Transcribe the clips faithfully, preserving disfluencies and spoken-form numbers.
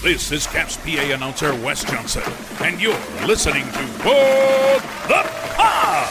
This is Caps P A announcer Wes Johnson, and you're listening to What the Pod!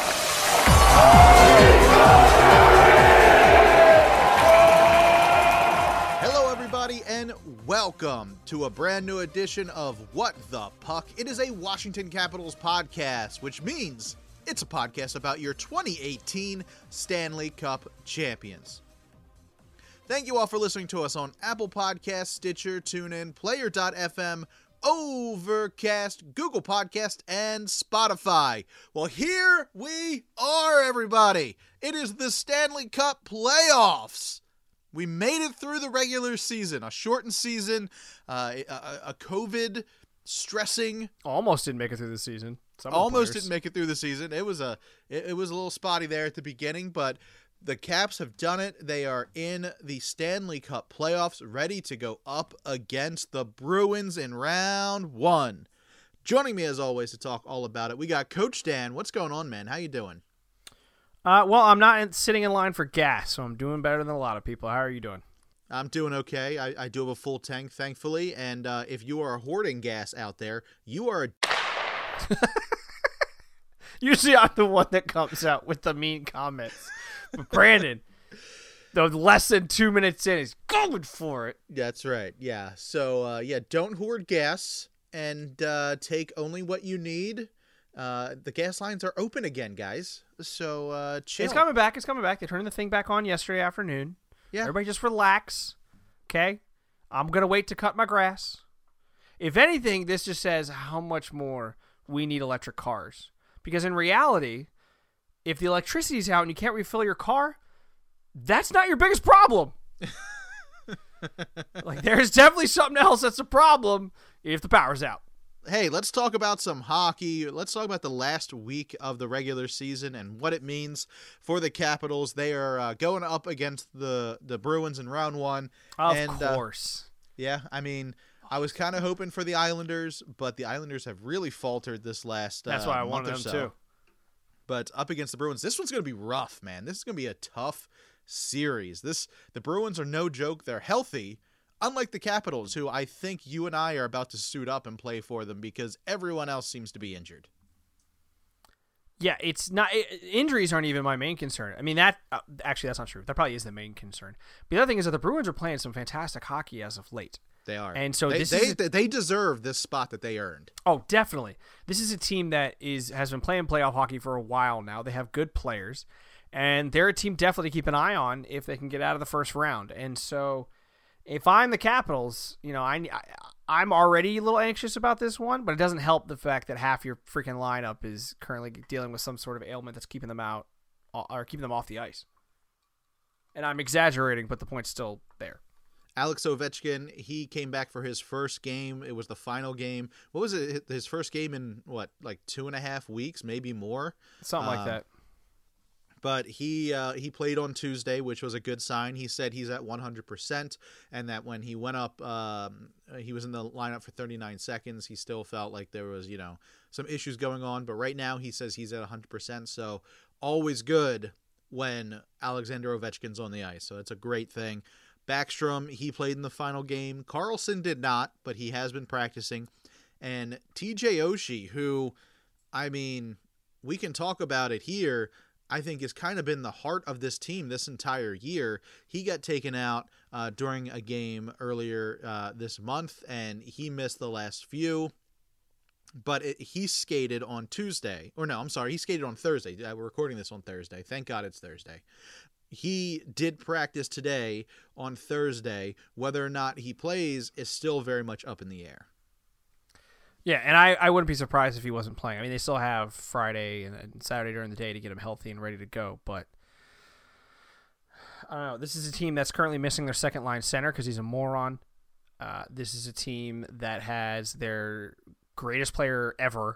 Hello, everybody, and welcome to a brand new edition of What the Puck. It is a Washington Capitals podcast, which means it's a podcast about your twenty eighteen Stanley Cup champions. Thank you all for listening to us on Apple Podcasts, Stitcher, TuneIn, Player dot f m, Overcast, Google Podcast, and Spotify. Well, here we are, everybody. It is the Stanley Cup playoffs. We made it through the regular season, a shortened season, uh, a, a COVID stressing. Almost didn't make it through the season. Some Almost didn't make it through the season. It was a it, it was a little spotty there at the beginning, but the Caps have done it. They are in the Stanley Cup playoffs, ready to go up against the Bruins in round one. Joining me, as always, to talk all about it, we got Coach Dan. What's going on, man? How you doing? Uh, well, I'm not in, sitting in line for gas, so I'm doing better than a lot of people. How are you doing? I'm doing okay. I, I do have a full tank, thankfully, and uh, if you are hoarding gas out there, you are a... Usually I'm the one that comes out with the mean comments. But Brandon, the less than two minutes in, is going for it. That's right. Yeah. So, uh, yeah, don't hoard gas and uh, take only what you need. Uh, the gas lines are open again, guys. So, uh, chill. It's coming back. It's coming back. They turned the thing back on yesterday afternoon. Yeah. Everybody just relax. Okay? I'm going to wait to cut my grass. If anything, this just says how much more we need electric cars. Because in reality, if the electricity's out and you can't refill your car, that's not your biggest problem. Like, there's definitely something else that's a problem if the power's out. Hey, let's talk about some hockey. Let's talk about the last week of the regular season and what it means for the Capitals. They are uh, going up against the, the Bruins in round one. Of and, course. Uh, yeah, I mean, I was kind of hoping for the Islanders, but the Islanders have really faltered this last uh, That's why I month wanted or them so. too. But up against the Bruins, this one's going to be rough, man. This is going to be a tough series. This the Bruins are no joke. They're healthy, unlike the Capitals, who I think you and I are about to suit up and play for them because everyone else seems to be injured. Yeah, it's not it, injuries aren't even my main concern. I mean, that uh, actually that's not true. That probably is the main concern. But the other thing is that the Bruins are playing some fantastic hockey as of late. They are. And so they, this they, is a, they deserve this spot that they earned. Oh, definitely. This is a team that is has been playing playoff hockey for a while now. They have good players, and they're a team definitely to keep an eye on if they can get out of the first round. And so if I'm the Capitals, you know, I, I I'm already a little anxious about this one, but it doesn't help the fact that half your freaking lineup is currently dealing with some sort of ailment that's keeping them out or keeping them off the ice. And I'm exaggerating, but the point's still there. Alex Ovechkin, he came back for his first game. It was the final game. What was it? His first game in, what, like two and a half weeks, maybe more? Something like um, that. But he uh, he played on Tuesday, which was a good sign. He said he's at one hundred percent, and that when he went up, um, he was in the lineup for thirty-nine seconds. He still felt like there was, you know, some issues going on. But right now he says he's at one hundred percent, so always good when Alexander Ovechkin's on the ice. So it's a great thing. Backstrom, he played in the final game. Carlson did not, but he has been practicing. And T J Oshie, who, I mean, we can talk about it here, I think has kind of been the heart of this team this entire year. He got taken out uh, during a game earlier uh, this month, and he missed the last few. But it, he skated on Tuesday. Or no, I'm sorry, he skated on Thursday. We're recording this on Thursday. Thank God it's Thursday. He did practice today on Thursday. Whether or not he plays is still very much up in the air. Yeah, and I, I wouldn't be surprised if he wasn't playing. I mean, they still have Friday and, and Saturday during the day to get him healthy and ready to go. But, I don't know. This is a team that's currently missing their second-line center because he's a moron. Uh, this is a team that has their greatest player ever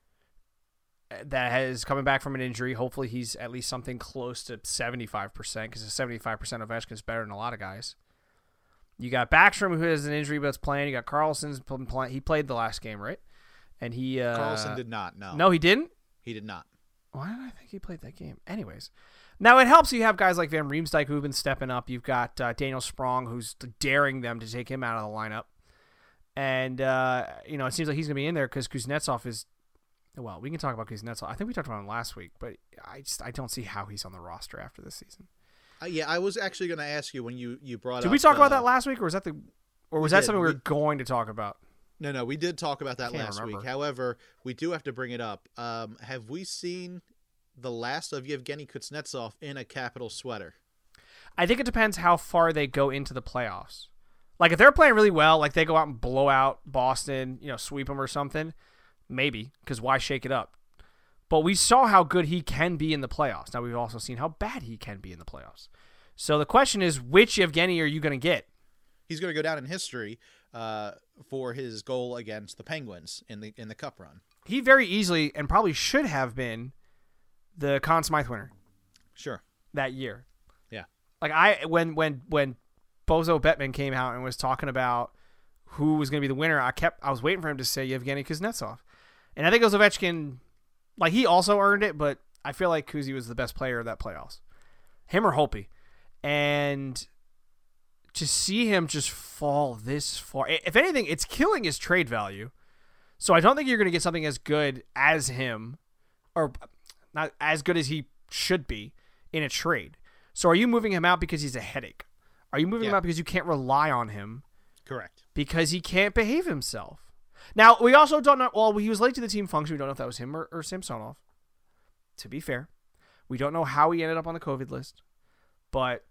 that has coming back from an injury. Hopefully he's at least something close to seventy-five percent because seventy-five percent of Ovechkin is better than a lot of guys. You got Backstrom, who has an injury but is playing. You got Carlson's playing. He played the last game, right? And he uh, Carlson did not, no. No, he didn't? He did not. Why did I think he played that game? Anyways. Now, it helps you have guys like Van Riemsdyk who've been stepping up. You've got uh, Daniel Sprong, who's daring them to take him out of the lineup. And, uh, you know, it seems like he's going to be in there because Kuznetsov is, well, we can talk about Kuznetsov. I think we talked about him last week, but I just I don't see how he's on the roster after this season. Uh, yeah, I was actually going to ask you when you, you brought Did up... we talk uh, about that last week, or was that the, or was we that did. something we were We- going to talk about? No, no, we did talk about that Can't last remember. week. However, we do have to bring it up. Um, have we seen the last of Yevgeny Kuznetsov in a Capital sweater? I think it depends how far they go into the playoffs. Like, if they're playing really well, like they go out and blow out Boston, you know, sweep them or something, maybe, because why shake it up? But we saw how good he can be in the playoffs. Now, we've also seen how bad he can be in the playoffs. So the question is, which Yevgeny are you going to get? He's going to go down in history uh, for his goal against the Penguins in the in the Cup run. He very easily and probably should have been the Conn Smythe winner Sure. that year. Yeah. Like, I when when when Bozo Bettman came out and was talking about who was going to be the winner, I kept I was waiting for him to say Yevgeny Kuznetsov. And I think it was Ovechkin. Like, he also earned it, but I feel like Kuzi was the best player of that playoffs. Him or Holtby. And to see him just fall this far, if anything, it's killing his trade value. So I don't think you're going to get something as good as him, or not as good as he should be in a trade. So are you moving him out because he's a headache? Are you moving him Yeah. out because you can't rely on him? Correct. Because he can't behave himself. Now, we also don't know, well, he was late to the team function. We don't know if that was him or, or Samsonov. To be fair, we don't know how he ended up on the COVID list. But,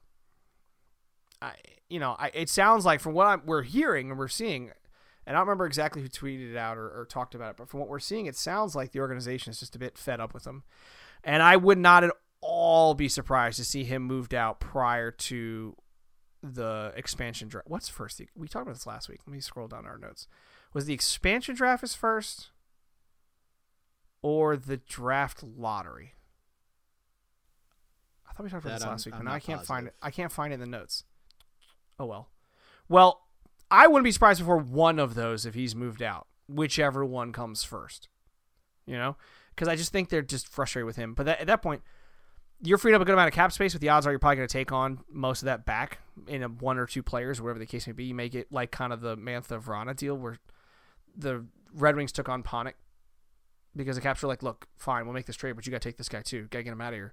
I, you know, I, it sounds like from what I'm, we're hearing and we're seeing, and I don't remember exactly who tweeted it out or, or talked about it, but from what we're seeing, it sounds like the organization is just a bit fed up with him. And I would not at all be surprised to see him moved out prior to the expansion draft. What's first? We talked about this last week. Let me scroll down our notes. Was the expansion draft is first or the draft lottery? I thought we talked about That this I'm- last week, I'm but now I not can't find it. positive. I can't find it in the notes. Oh, well. Well, I wouldn't be surprised before one of those if he's moved out, whichever one comes first. You know? Because I just think they're just frustrated with him. But that, at that point, you're freeing up a good amount of cap space, with the odds are you're probably going to take on most of that back in a one or two players, whatever the case may be. You make it like kind of the Mantha Vrana deal where the Red Wings took on Ponick because the Caps were like, look, fine, we'll make this trade, but you got to take this guy too. Got to get him out of here.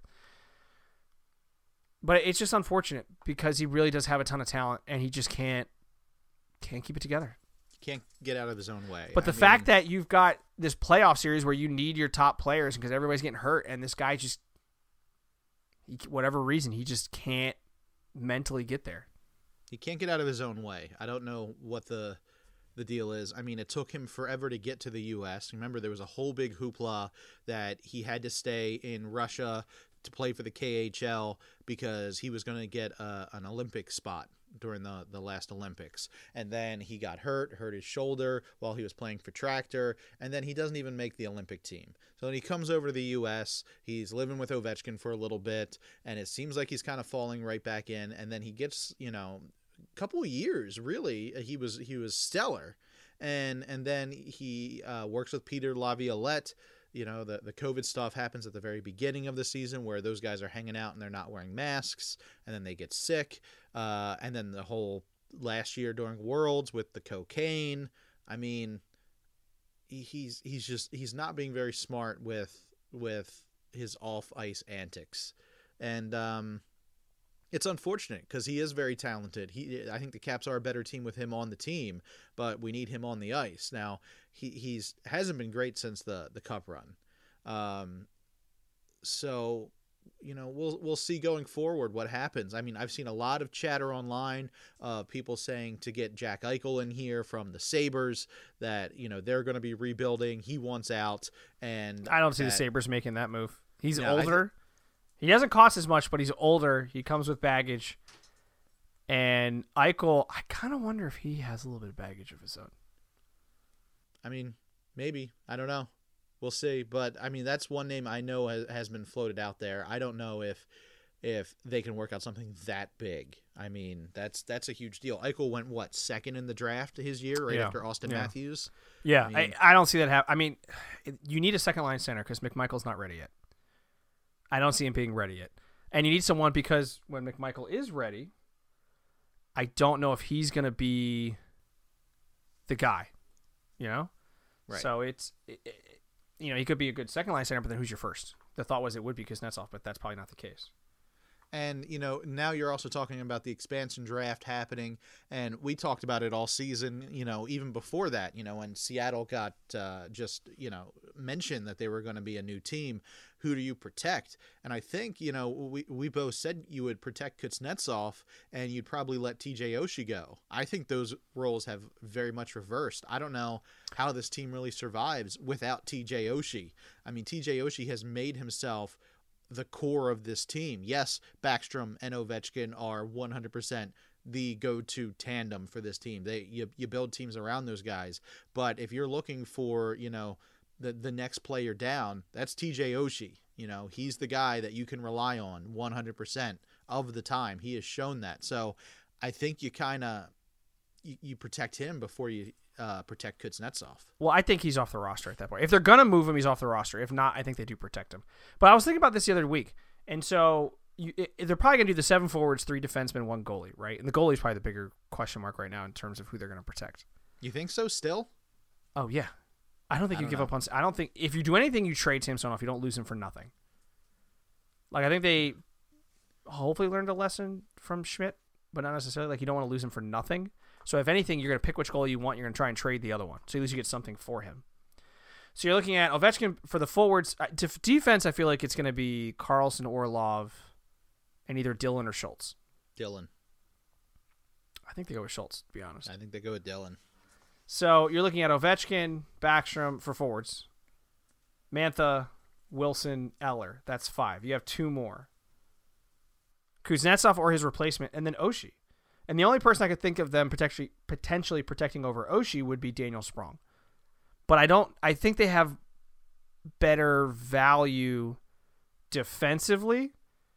But it's just unfortunate because he really does have a ton of talent and he just can't can't keep it together. Can't get out of his own way. But the I fact mean, that you've got this playoff series where you need your top players because everybody's getting hurt and this guy just, he, whatever reason, he just can't mentally get there. he can't get out of his own way. I don't know what the the deal is. I mean, it took him forever to get to the U S. Remember, there was a whole big hoopla that he had to stay in Russia to play for the K H L because he was going to get a, an Olympic spot during the, the last Olympics. And then he got hurt, hurt his shoulder while he was playing for Tractor, and then he doesn't even make the Olympic team. So then he comes over to the U S, he's living with Ovechkin for a little bit, and it seems like he's kind of falling right back in, and then he gets, you know, a couple of years, really, he was he was stellar. And and then he uh, works with Peter Laviolette. You know, the, the COVID stuff happens at the very beginning of the season where those guys are hanging out and they're not wearing masks, and then they get sick. Uh, and then the whole last year during Worlds with the cocaine. I mean, he, he's he's just he's not being very smart with with his off ice antics, and um, it's unfortunate because he is very talented. He I think the Caps are a better team with him on the team, but we need him on the ice now. He he's hasn't been great since the the Cup run, um, so you know we'll we'll see going forward what happens. I mean, I've seen a lot of chatter online, uh, people saying to get Jack Eichel in here from the Sabres, that you know they're going to be rebuilding. He wants out, and I don't see that, the Sabres making that move. He's No, I older. He doesn't cost as much, but he's older. He comes with baggage. And Eichel, I kind of wonder if he has a little bit of baggage of his own. I mean, maybe. I don't know. We'll see. But, I mean, that's one name I know has, has been floated out there. I don't know if if they can work out something that big. I mean, that's that's a huge deal. Eichel went, what, second in the draft his year, right Yeah. after Austin Yeah. Matthews? Yeah, I I, mean- I, don't see that happen. I mean, it- you need a second-line center because McMichael's not ready yet. I don't see him being ready yet. And you need someone because when McMichael is ready, I don't know if he's going to be the guy, you know? Right. So it's, it, it, you know, he could be a good second line center, but then who's your first? The thought was it would be Kuznetsov, but that's probably not the case. And, you know, now you're also talking about the expansion draft happening, and we talked about it all season, you know, even before that, you know, when Seattle got uh, just, you know, mentioned that they were going to be a new team. Who do you protect? And I think, you know, we, we both said you would protect Kuznetsov and you'd probably let T J Oshie go. I think those roles have very much reversed. I don't know how this team really survives without T J Oshie. I mean, T J Oshie has made himself the core of this team. Yes, Backstrom and Ovechkin are one hundred percent the go-to tandem for this team. They you, you build teams around those guys. But if you're looking for, you know, the the next player down, that's T J Oshie. You know, he's the guy that you can rely on one hundred percent of the time. He has shown that. So I think you kind of you, you protect him before you uh, protect Kuznetsov. Well, I think he's off the roster at that point. If they're going to move him, he's off the roster. If not, I think they do protect him. But I was thinking about this the other week. And so you, it, they're probably going to do the seven forwards, three defensemen, one goalie, right? And the goalie is probably the bigger question mark right now in terms of who they're going to protect. You think so still? Oh, yeah. I don't think I you don't give know. up on... I don't think... If you do anything, you trade Samsonov. You don't lose him for nothing. Like, I think they hopefully learned a lesson from Schmidt, but not necessarily. Like, you don't want to lose him for nothing. So if anything, you're going to pick which goalie you want. You're going to try and trade the other one. So at least you get something for him. So you're looking at Ovechkin for the forwards. Uh, def- defense, I feel like it's going to be Carlson, Orlov, and either Dylan or Schultz. Dylan. I think they go with Schultz, to be honest. I think they go with Dylan. So you're looking at Ovechkin, Backstrom for forwards. Mantha, Wilson, Eller. That's five. You have two more. Kuznetsov or his replacement, and then Oshie. And the only person I could think of them potentially potentially protecting over Oshie would be Daniel Sprong. But I don't I think they have better value defensively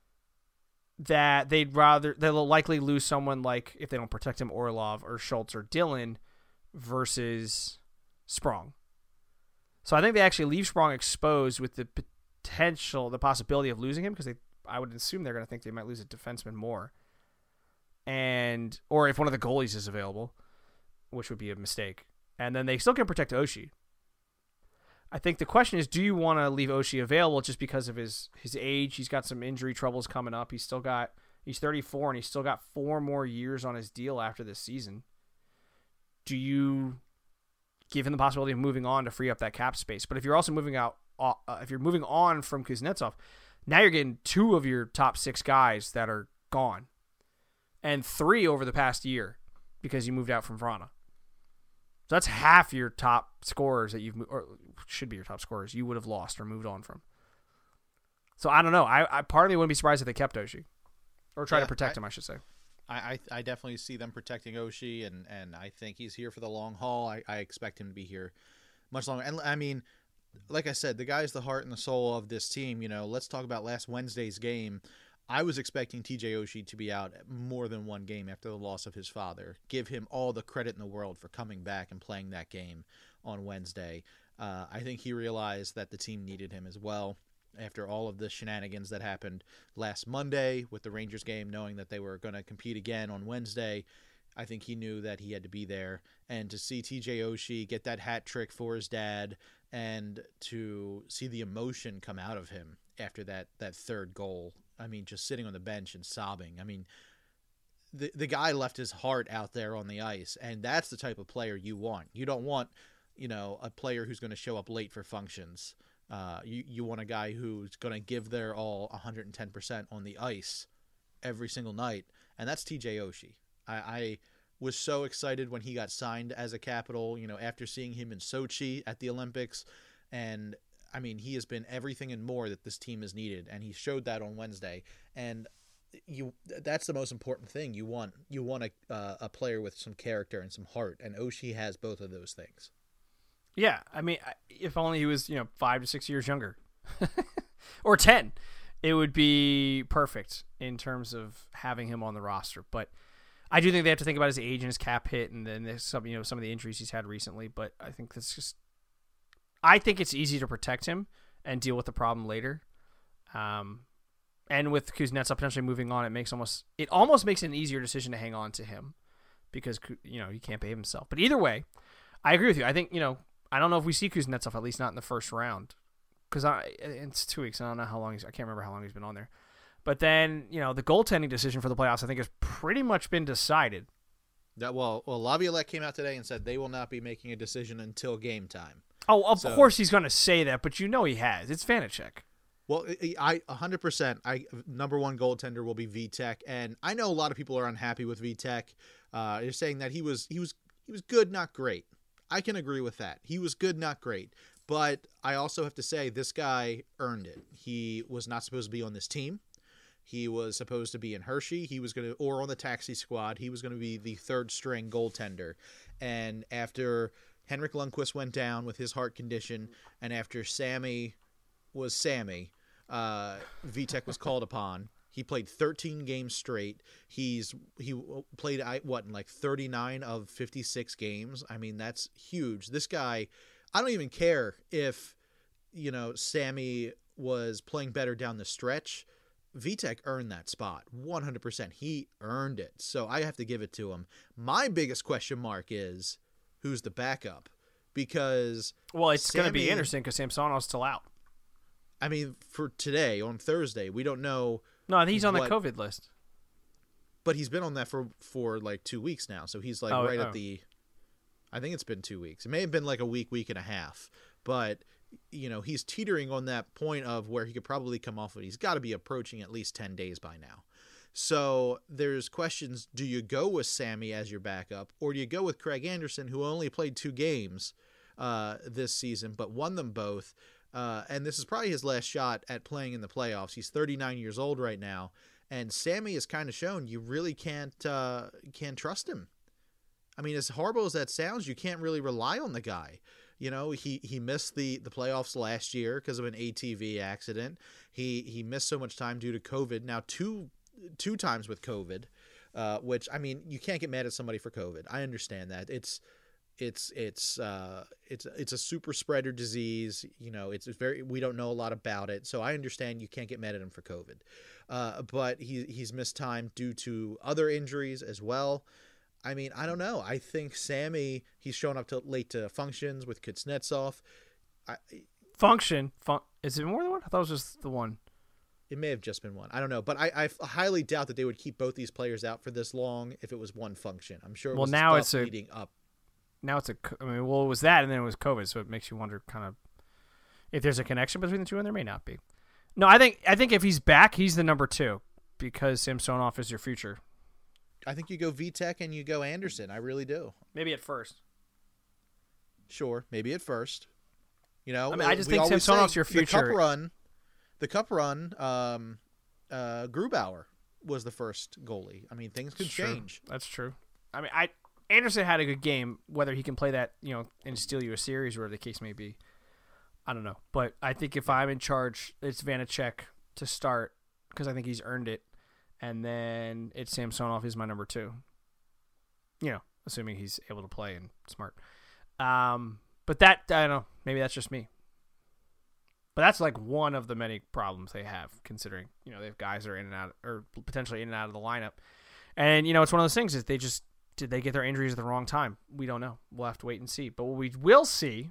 that they'd rather they'll likely lose someone like, if they don't protect him, Orlov or Schultz or Dylan versus Sprong. So I think they actually leave Sprong exposed with the potential, the possibility of losing him, because they I would assume they're going to think they might lose a defenseman more. And or if one of the goalies is available, which would be a mistake. And then they still can protect Oshie. I think the question is, do you want to leave Oshie available just because of his, his age? He's got some injury troubles coming up. He's still got he's thirty-four and he's still got four more years on his deal after this season. Do you give him the possibility of moving on to free up that cap space? But if you're also moving out, uh, if you're moving on from Kuznetsov, now you're getting two of your top six guys that are gone. And three over the past year because you moved out from Vrana. So that's half your top scorers that you've, or should be your top scorers, you would have lost or moved on from. So I don't know. I, I part of me wouldn't be surprised if they kept Oshie. Or try Yeah, to protect I, him, I should say. I, I, I definitely see them protecting Oshie, and, and I think he's here for the long haul. I, I expect him to be here much longer. And I mean, like I said, the guy's the heart and the soul of this team. You know, let's talk about last Wednesday's game. I was expecting T J Oshie to be out more than one game after the loss of his father. Give him all the credit in the world for coming back and playing that game on Wednesday. Uh, I think he realized that the team needed him as well after all of the shenanigans that happened last Monday with the Rangers game, knowing that they were going to compete again on Wednesday. I think he knew that he had to be there. And to see T J Oshie get that hat trick for his dad and to see the emotion come out of him after that, that third goal, I mean, just sitting on the bench and sobbing. I mean, the the guy left his heart out there on the ice, and that's the type of player you want. You don't want, you know, a player who's going to show up late for functions. Uh, you, you want a guy who's going to give their all one hundred ten percent on the ice every single night, and that's T J Oshie. I, I was so excited when he got signed as a Capital, you know, after seeing him in Sochi at the Olympics, and I mean, he has been everything and more that this team has needed, and he showed that on Wednesday. And you—that's the most important thing. You want you want a uh, a player with some character and some heart, and Oshie has both of those things. Yeah, I mean, if only he was, you know, five to six years younger, or ten, it would be perfect in terms of having him on the roster. But I do think they have to think about his age and his cap hit, and then there's some, you know, some of the injuries he's had recently. But I think that's just. I think it's easy to protect him and deal with the problem later. Um, and with Kuznetsov potentially moving on, it makes almost it almost makes it an easier decision to hang on to him because, you know, he can't behave himself. But either way, I agree with you. I think, you know, I don't know if we see Kuznetsov, at least not in the first round. Because it's two weeks. I don't know how long he's, I can't remember how long he's been on there. But then, you know, the goaltending decision for the playoffs, I think, has pretty much been decided. That well, well, Laviolette came out today and said they will not be making a decision until game time. Oh, of so, course he's going to say that, but you know he has. It's Vanacek. Well, I one hundred percent. I number one goaltender will be Vitek, and I know a lot of people are unhappy with Vitek. Uh, they're saying that he was he was he was good, not great. I can agree with that. He was good, not great. But I also have to say this guy earned it. He was not supposed to be on this team. He was supposed to be in Hershey. He was going to, or on the taxi squad. He was going to be the third string goaltender. And after Henrik Lundqvist went down with his heart condition, and after Sammy was Sammy, uh, Vitek was called upon. He played thirteen games straight. He's he played what in like thirty-nine of fifty-six games. I mean, that's huge. This guy, I don't even care if, you know, Sammy was playing better down the stretch. Vitek earned that spot one hundred percent. He earned it. So I have to give it to him. My biggest question mark is who's the backup? Because well, it's going to be Sammy- interesting because Samsonov's still out. I mean, for today on Thursday, we don't know. No, I think he's on what- the COVID list. But he's been on that for, for like two weeks now. So he's like Oh, right oh. at the, I think it's been two weeks. It may have been like a week, week and a half. But, you know, he's teetering on that point of where he could probably come off of it. He's got to be approaching at least ten days by now. So there's questions. Do you go with Sammy as your backup, or do you go with Craig Anderson, who only played two games uh, this season, but won them both? Uh, and this is probably his last shot at playing in the playoffs. He's thirty-nine years old right now. And Sammy has kind of shown you really can't uh, can't trust him. I mean, as horrible as that sounds, you can't really rely on the guy. You know, he, he missed the, the playoffs last year because of an A T V accident. He he missed so much time due to COVID. Now two two times with COVID, uh, which I mean, you can't get mad at somebody for COVID. I understand that. It's it's it's uh, it's it's a super spreader disease. You know, it's very we don't know a lot about it, so I understand you can't get mad at him for COVID. Uh, but he he's missed time due to other injuries as well. I mean, I don't know. I think Sammy, he's shown up to late to functions with Kuznetsov. I, Function. Fun- Is it more than one? I thought it was just the one. It may have just been one. I don't know. But I, I highly doubt that they would keep both these players out for this long if it was one function. I'm sure it Well, was now stuff it's a- leading up. Now it's a. co- I mean, well, it was that, and then it was COVID, so it makes you wonder, kind of, if there's a connection between the two, and there may not be. No, I think I think if he's back, he's the number two because Samsonov is your future. I think you go Vitek and you go Anderson. I really do. Maybe at first. Sure, maybe at first. You know, I mean, I just we think always Samsonov's say your future. The cup run, the cup run. Um, uh, Grubauer was the first goalie. I mean, things could It's true. change. That's true. I mean, I Anderson had a good game. Whether he can play that, you know, and steal you a series, or whatever the case may be, I don't know. But I think if I'm in charge, it's Vanacek to start because I think he's earned it, and then it's Samsonov is my number two. You know, assuming he's able to play and smart. Um, but that I don't know. Maybe that's just me. But that's like one of the many problems they have, considering, you know, they have guys that are in and out, or potentially in and out of the lineup. And, you know, it's one of those things is they just, did they get their injuries at the wrong time? We don't know. We'll have to wait and see. But what we will see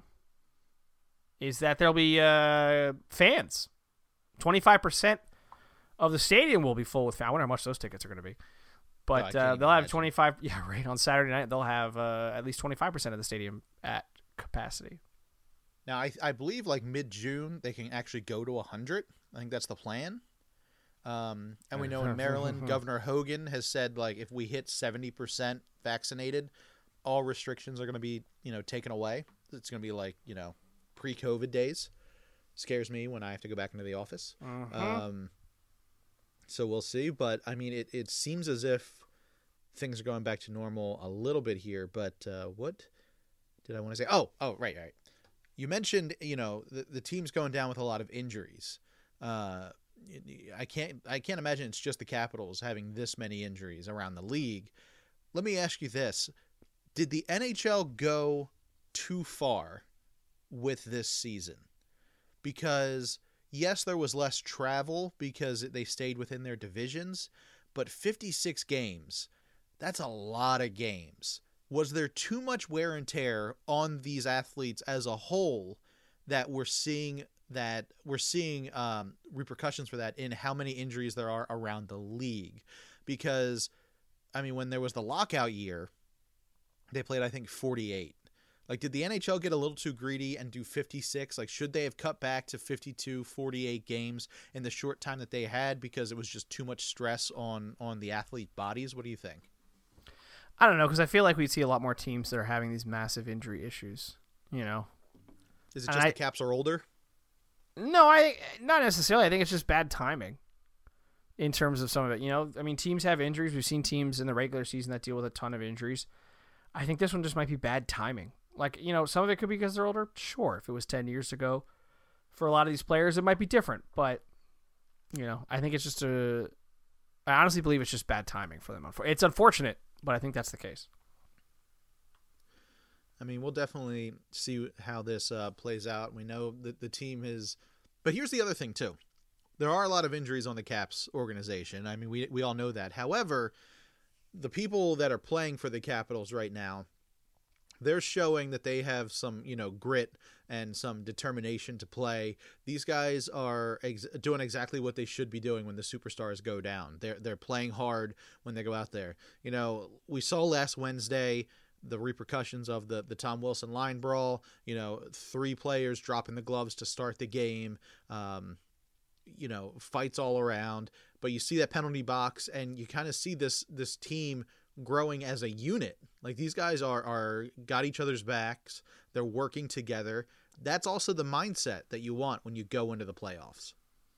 is that there'll be uh, fans. twenty-five percent of the stadium will be full with fans. I wonder how much those tickets are going to be. Oh, I But can't uh, even they'll have imagine. twenty-five, yeah, right, on Saturday night, they'll have uh, at least twenty-five percent of the stadium at capacity. Now, I, I believe like mid-June they can actually go to one hundred. I think that's the plan. Um, and we know in Maryland, Governor Hogan has said like if we hit seventy percent vaccinated, all restrictions are going to be, you know, taken away. It's going to be like, you know, pre-COVID days. Scares me when I have to go back into the office. Mhm. Um, so we'll see. But I mean, it, it seems as if things are going back to normal a little bit here. But uh, what did I want to say? Oh, oh, right, right. You mentioned, you know, the, the team's going down with a lot of injuries. Uh, I can't I can't imagine it's just the Capitals having this many injuries around the league. Let me ask you this. Did the N H L go too far with this season? Because, yes, there was less travel because they stayed within their divisions, but fifty-six games, that's a lot of games. was there too much wear and tear on these athletes as a whole that we're seeing that we're seeing um, repercussions for that in how many injuries there are around the league? Because, I mean, when there was the lockout year, they played, I think, forty-eight. Like, did the N H L get a little too greedy and do fifty-six? Like, should they have cut back to fifty-two, forty-eight games in the short time that they had because it was just too much stress on, on the athlete bodies? What do you think? I don't know, because I feel like we'd see a lot more teams that are having these massive injury issues, you know? Is it And just I- the Caps are older? No, I not necessarily. I think it's just bad timing in terms of some of it. You know, I mean, teams have injuries. We've seen teams in the regular season that deal with a ton of injuries. I think this one just might be bad timing. Like, you know, some of it could be because they're older. Sure, if it was ten years ago, for a lot of these players, it might be different. But, you know, I think it's just a. I honestly believe it's just bad timing for them. It's unfortunate, but I think that's the case. I mean, we'll definitely see how this uh, plays out. We know that the team is, but here's the other thing too. There are a lot of injuries on the Caps organization. I mean, we we all know that. However, the people that are playing for the Capitals right now, they're showing that they have some, you know, grit and some determination to play. These guys are ex- doing exactly what they should be doing when the superstars go down. They're they're playing hard when they go out there. You know, we saw last Wednesday the repercussions of the, the Tom Wilson line brawl, you know, three players dropping the gloves to start the game, um, you know, fights all around. But you see that penalty box and you kind of see this this team growing as a unit. Like, these guys are, are got each other's backs. They're working together. That's also the mindset that you want when you go into the playoffs.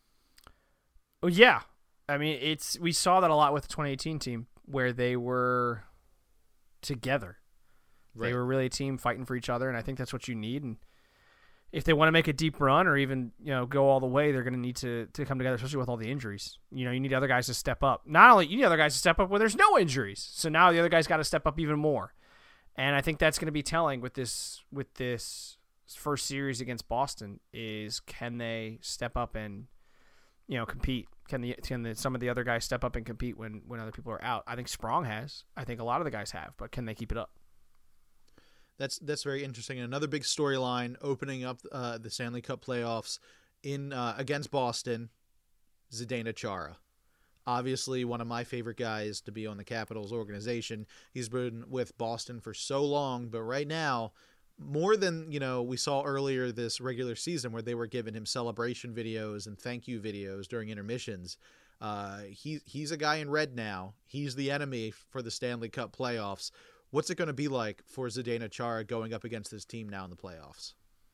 Oh, yeah. I mean, it's we saw that a lot with the twenty eighteen team where they were together. Right. They were really a team fighting for each other, and I think that's what you need. And if they want to make a deep run or even, you know, go all the way, they're going to need to to come together, especially with all the injuries. You know, you need other guys to step up. Not only you need other guys to step up when there's no injuries. So now the other guys got to step up even more. And I think that's going to be telling with this with this first series against Boston is, can they step up and, you know, compete? Can the can the, some of the other guys step up and compete when when other people are out? I think Sprong has. I think a lot of the guys have, but can they keep it up? That's that's very interesting. And another big storyline opening up uh, the Stanley Cup playoffs in uh, against Boston, Zdeno Chara. Obviously, one of my favorite guys to be on the Capitals organization. He's been with Boston for so long, but right now, more than, you know, we saw earlier this regular season where they were giving him celebration videos and thank you videos during intermissions. Uh, he he's a guy in red now. He's the enemy for the Stanley Cup playoffs. What's it going to be like for Zdeno Chara going up against this team now in the playoffs?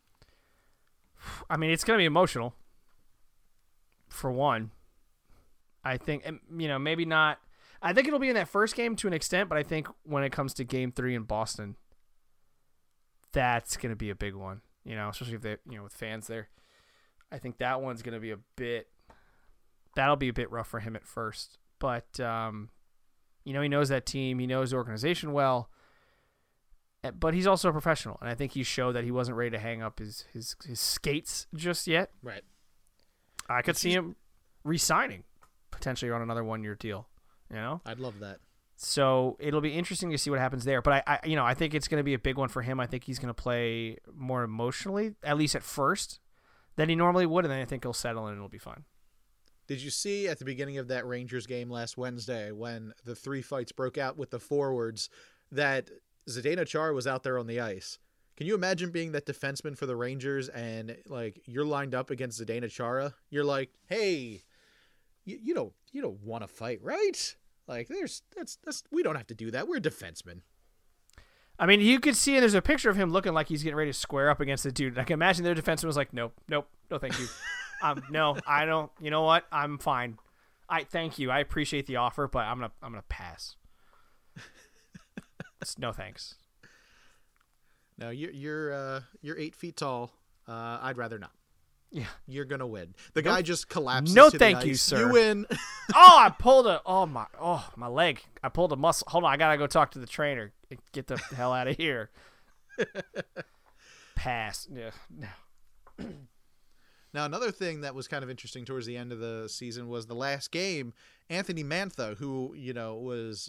I mean, it's going to be emotional, for one. I think, you know, maybe not. I think it'll be in that first game to an extent, but I think when it comes to game three in Boston, that's going to be a big one, you know, especially if they, you know, with fans there. I think that one's going to be a bit, that'll be a bit rough for him at first. But, um, you know, he knows that team. He knows the organization well. But he's also a professional, and I think he showed that he wasn't ready to hang up his his, his skates just yet. Right. I could see him re-signing, potentially on another one-year deal. You know, I'd love that. So it'll be interesting to see what happens there. But I, I you know, I think it's going to be a big one for him. I think he's going to play more emotionally, at least at first, than he normally would, and then I think he'll settle in and it'll be fine. Did you see at the beginning of that Rangers game last Wednesday when the three fights broke out with the forwards that Zdeno Chara was out there on the ice? Can you imagine being that defenseman for the Rangers and, like, you're lined up against Zdeno Chara? You're like, hey, you, you don't you don't want to fight, right? Like, there's that's that's we don't have to do that. We're defensemen. I mean, you could see, and there's a picture of him looking like he's getting ready to square up against the dude. I can imagine their defenseman was like, nope, nope, no, thank you. um, no, I don't. You know what? I'm fine. I thank you. I appreciate the offer, but I'm gonna I'm gonna pass. No thanks. No, you're you're uh, you're eight feet tall. Uh, I'd rather not. Yeah, you're gonna win. The no, guy just collapses. No, to thank the you, ice. sir. You win. Oh, I pulled a. Oh my. Oh my leg. I pulled a muscle. Hold on. I gotta go talk to the trainer. Get the hell out of here. Pass. Yeah. No. Now, another thing that was kind of interesting towards the end of the season was the last game. Anthony Mantha, who, you know, was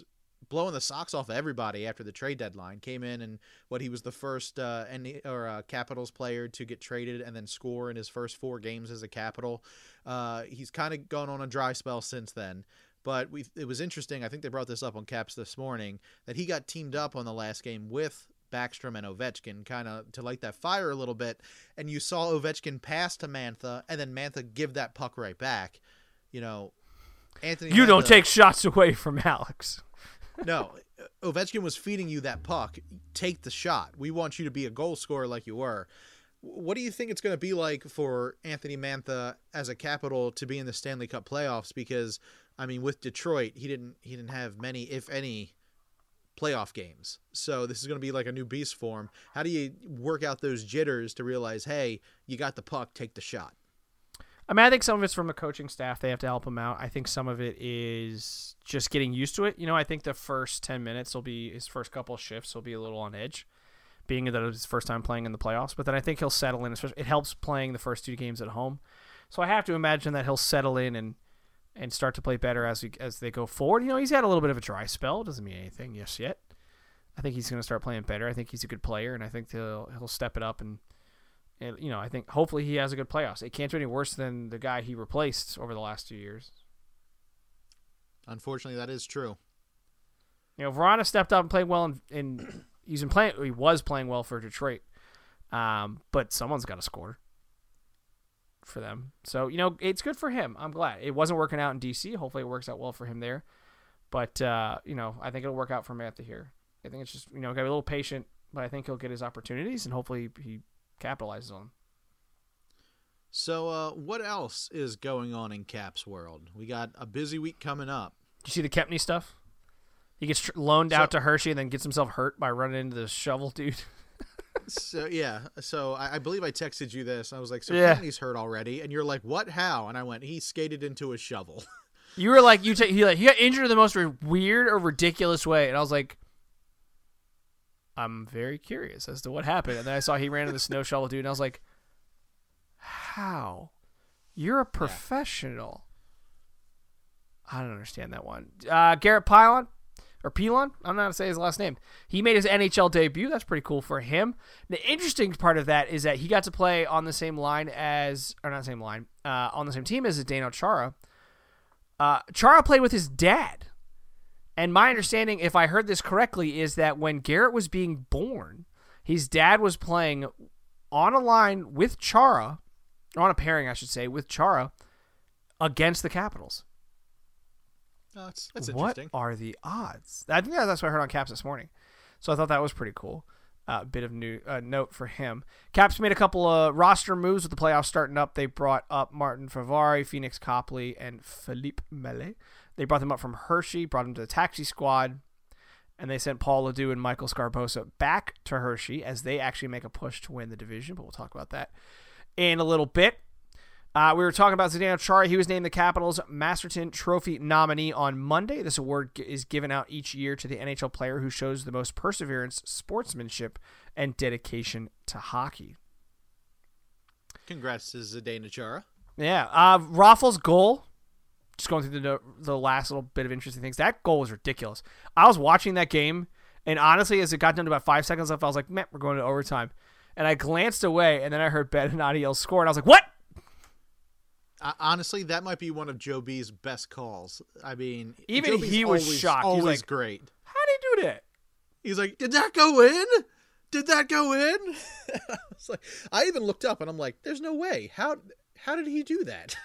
blowing the socks off everybody after the trade deadline. Came in and what he was the first uh, N- or uh, Capitals player to get traded and then score in his first four games as a Capital. Uh, he's kind of gone on a dry spell since then. But we it was interesting. I think they brought this up on Caps this morning that he got teamed up on the last game with Backstrom and Ovechkin, kind of to light that fire a little bit. And you saw Ovechkin pass to Mantha, and then Mantha give that puck right back. You know, Anthony. You Mantha, don't take shots away from Alex. No, Ovechkin was feeding you that puck. Take the shot. We want you to be a goal scorer like you were. What do you think it's going to be like for Anthony Mantha as a Capital to be in the Stanley Cup playoffs? Because I mean, with Detroit, he didn't he didn't have many, if any, playoff games. So this is going to be like a new beast for him. How do you work out those jitters to realize, hey, you got the puck, take the shot? I mean, I think some of it's from the coaching staff. They have to help him out. I think some of it is just getting used to it. You know, I think the first ten minutes will be his first couple of shifts will be a little on edge, being that it was his first time playing in the playoffs. But then I think he'll settle in. Especially, it helps playing the first two games at home. So I have to imagine that he'll settle in and and start to play better as we as they go forward. You know, he's had a little bit of a dry spell. Doesn't mean anything just yet. I think he's going to start playing better. I think he's a good player, and I think he'll he'll step it up. And, and you know, I think hopefully he has a good playoffs. It can't do any worse than the guy he replaced over the last two years. Unfortunately, that is true. You know, Verona stepped up and played well, and, and he's been playing. He was playing well for Detroit, um, but someone's got to score for them. So, you know, it's good for him. I'm glad. It wasn't working out in D C. Hopefully it works out well for him there. But, uh, you know, I think it'll work out for Mantha here. I think it's just, you know, got to be a little patient, but I think he'll get his opportunities, and hopefully he capitalizes on them. So uh, what else is going on in Caps world? We got a busy week coming up. Did you see the Kempney stuff? He gets tr- loaned So- out to Hershey and then gets himself hurt by running into the shovel dude. So yeah, so I, I believe I texted you this. I was like, so Yeah. Kempney's hurt already, and you're like, what? How? And I went, he skated into a shovel. You were like, you take he like he got injured in the most weird or ridiculous way, and I was like, I'm very curious as to what happened. And then I saw he ran into the snow shovel dude, and I was like, how? You're a professional. I don't understand that one. Uh, Garrett Pilon, or Pilon, I don't know how to say his last name. He made his N H L debut. That's pretty cool for him. The interesting part of that is that he got to play on the same line as, or not the same line, uh, on the same team as Zdeno Chara. Uh, Chara played with his dad. And my understanding, if I heard this correctly, is that when Garrett was being born, his dad was playing on a line with Chara, or on a pairing, I should say, with Chara against the Capitals. Oh, that's that's What interesting. are the odds? I think that's what I heard on Caps this morning. So I thought that was pretty cool. A uh, bit of new uh, note for him. Caps made a couple of roster moves with the playoffs starting up. They brought up Martin Favari, Phoenix Copley, and Philippe Mele. They brought them up from Hershey, brought them to the taxi squad, and they sent Paul Ledoux and Michael Scarbosa back to Hershey as they actually make a push to win the division, but we'll talk about that in a little bit. Uh, we were talking about Zdeno Chara. He was named the Capitals Masterton Trophy nominee on Monday. This award is given out each year to the N H L player who shows the most perseverance, sportsmanship, and dedication to hockey. Congrats to Zdeno Chara. Yeah. Uh, Raffles' goal, just going through the, the last little bit of interesting things, that goal was ridiculous. I was watching that game, and honestly, as it got down to about five seconds left, I was like, man, we're going to overtime. And I glanced away, and then I heard Ben Adiel score, and I was like, what? Uh, honestly, that might be one of Joe B's best calls. I mean, Even Joe B's he was always, shocked. He was Always like, great. How did he do that? He's like, did that go in? Did that go in? I was like, I even looked up and I'm like, there's no way. How how did he do that?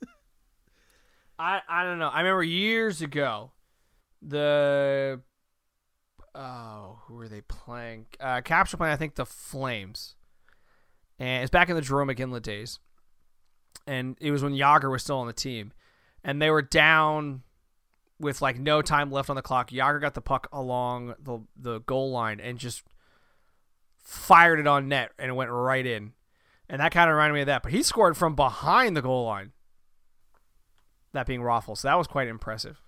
I, I don't know. I remember years ago, the oh, who were they playing? Uh, Caps were playing, I think, the Flames, and it's back in the Jerome McGinley days, and it was when Yager was still on the team, and they were down with like no time left on the clock. Yager got the puck along the the goal line and just fired it on net, and it went right in, and that kind of reminded me of that. But he scored from behind the goal line. That being Raffles. So that was quite impressive.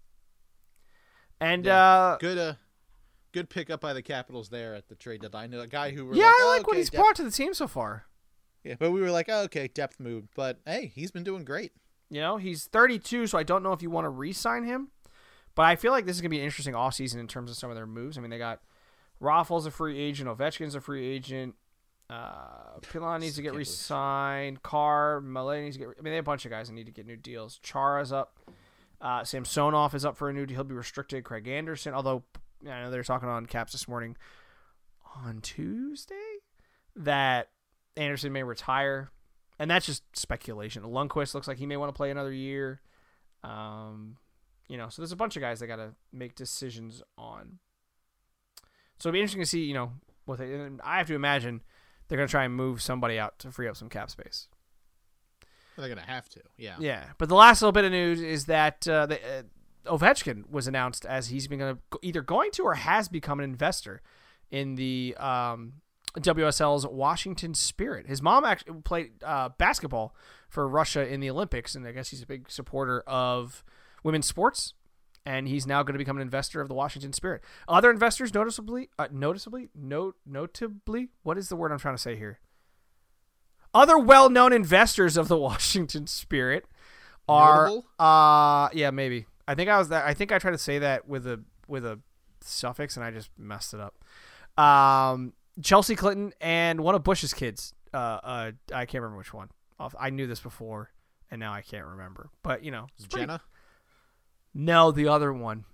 And, Yeah. uh, Good uh good pickup by the Capitals there at the trade deadline. A guy who were yeah, like, I oh, like what okay, he's depth- brought to the team so far. Yeah, but we were like, oh, okay, depth move. But hey, he's been doing great. You know, he's thirty-two, so I don't know if you want to re-sign him. But I feel like this is going to be an interesting offseason in terms of some of their moves. I mean, they got Raffles a free agent, Ovechkin's a free agent, uh, Pilon needs to get re-signed, Carr, Malay needs to get. I mean, they have a bunch of guys that need to get new deals. Chara's up. Uh, Samsonov is up for a new deal. He'll be restricted. Craig Anderson, although I know they're talking on Caps this morning on Tuesday that Anderson may retire, and that's just speculation. Lundqvist looks like he may want to play another year. Um, you know, so there's a bunch of guys that got to make decisions on. So it'll be interesting to see, you know, what they, and I have to imagine they're going to try and move somebody out to free up some cap space. They're going to have to, yeah. Yeah, but the last little bit of news is that uh, the, uh, Ovechkin was announced as he's been going to either going to or has become an investor in the um, W S L's Washington Spirit. His mom actually played uh, basketball for Russia in the Olympics, and I guess he's a big supporter of women's sports. And he's now going to become an investor of the Washington Spirit. Other investors, noticeably, uh, noticeably, note, notably, what is the word I'm trying to say here? Other well-known investors of the Washington Spirit are, Notable? uh, yeah, maybe. I think I was that. I think I tried to say that with a with a suffix, and I just messed it up. Um, Chelsea Clinton and one of Bush's kids. Uh, uh, I can't remember which one. I knew this before, and now I can't remember. But you know, it's pretty, Jenna. No, the other one.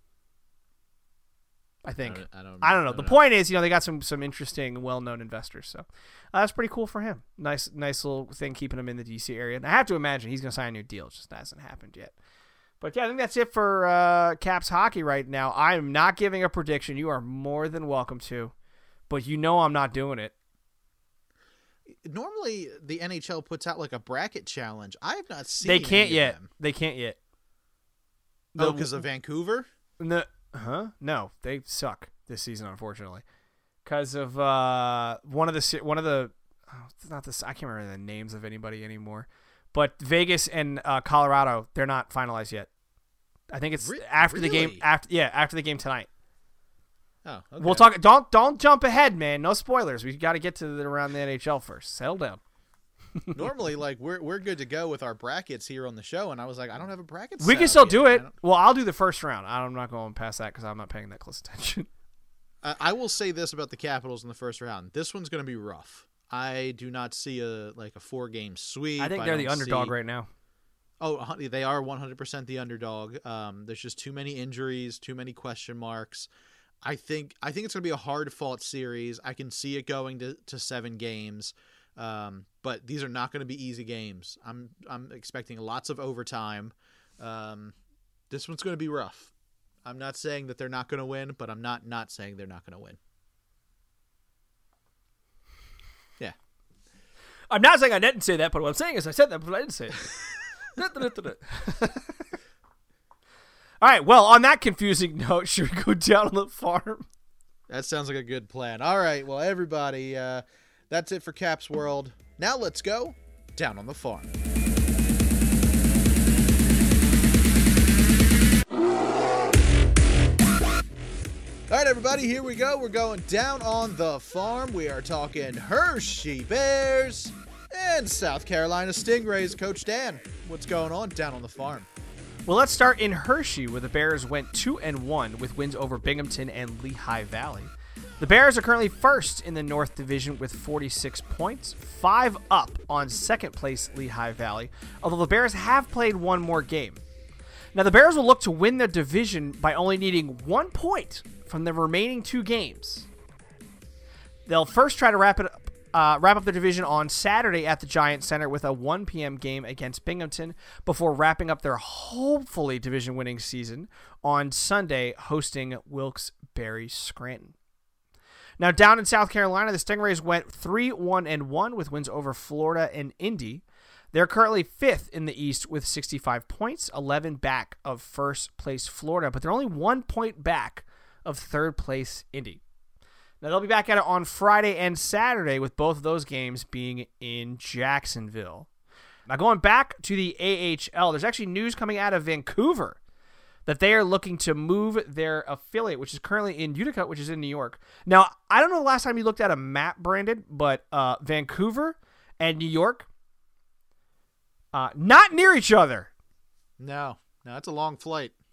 I think. I don't, I don't, I don't know. I The don't point is, you know, they got some some interesting, well-known investors. So uh, that's pretty cool for him. Nice, nice little thing keeping him in the D C area. And I have to imagine he's going to sign a new deal. It just hasn't happened yet. But yeah, I think that's it for uh, Caps hockey right now. I am not giving a prediction. You are more than welcome to, but you know I'm not doing it. Normally, the N H L puts out like a bracket challenge. I have not seen. They can't any yet. Of them. They can't yet. Oh, because of Vancouver? The, huh? No, they suck this season, unfortunately, because of uh, one of the one of the oh, it's not this. I can't remember the names of anybody anymore, but Vegas and uh, Colorado, they're not finalized yet. I think it's Re- after the really? game. After yeah, after the game tonight. Oh, okay. We'll talk. Don't don't jump ahead, man. No spoilers. We got to get to the, around the N H L first. Settle down. Normally, like we're we're good to go with our brackets here on the show, and I was like, I don't have a bracket. We set can up still yet. do I it. don't- Well, I'll do the first round. I'm not going past that because I'm not paying that close attention. I, I will say this about the Capitals in the first round: this one's going to be rough. I do not see a like a four game sweep. I think they're the don't underdog see- right now. Oh, hun- they are one hundred percent the underdog. Um, there's just too many injuries, too many question marks. I think I think it's going to be a hard-fought series. I can see it going to, to seven games, um, but these are not going to be easy games. I'm I'm expecting lots of overtime. Um, this one's going to be rough. I'm not saying that they're not going to win, but I'm not not saying they're not going to win. Yeah. I'm not saying I didn't say that, but what I'm saying is I said that, but I didn't say it. All right, well, on that confusing note, should we go down on the farm? That sounds like a good plan. All right, well, everybody, uh, that's it for Caps World. Now let's go down on the farm. All right, everybody, here we go. We're going down on the farm. We are talking Hershey Bears and South Carolina Stingrays. Coach Dan, what's going on down on the farm? Well, let's start in Hershey, where the Bears went two and one with wins over Binghamton and Lehigh Valley. The Bears are currently first in the North Division with forty-six points, five up on second place Lehigh Valley, although the Bears have played one more game. Now, the Bears will look to win the division by only needing one point from the remaining two games. They'll first try to wrap it up. Uh, wrap up the division on Saturday at the Giant Center with a one p.m. game against Binghamton before wrapping up their hopefully division-winning season on Sunday hosting Wilkes-Barre Scranton. Now, down in South Carolina, the Stingrays went three one and one with wins over Florida and Indy. They're currently fifth in the East with sixty-five points, eleven back of first-place Florida, but they're only one point back of third-place Indy. Now, they'll be back at it on Friday and Saturday with both of those games being in Jacksonville. Now, going back to the A H L, there's actually news coming out of Vancouver that they are looking to move their affiliate, which is currently in Utica, which is in New York. Now, I don't know the last time you looked at a map, Brandon, but uh, Vancouver and New York, uh, not near each other. No, no, it's a long flight.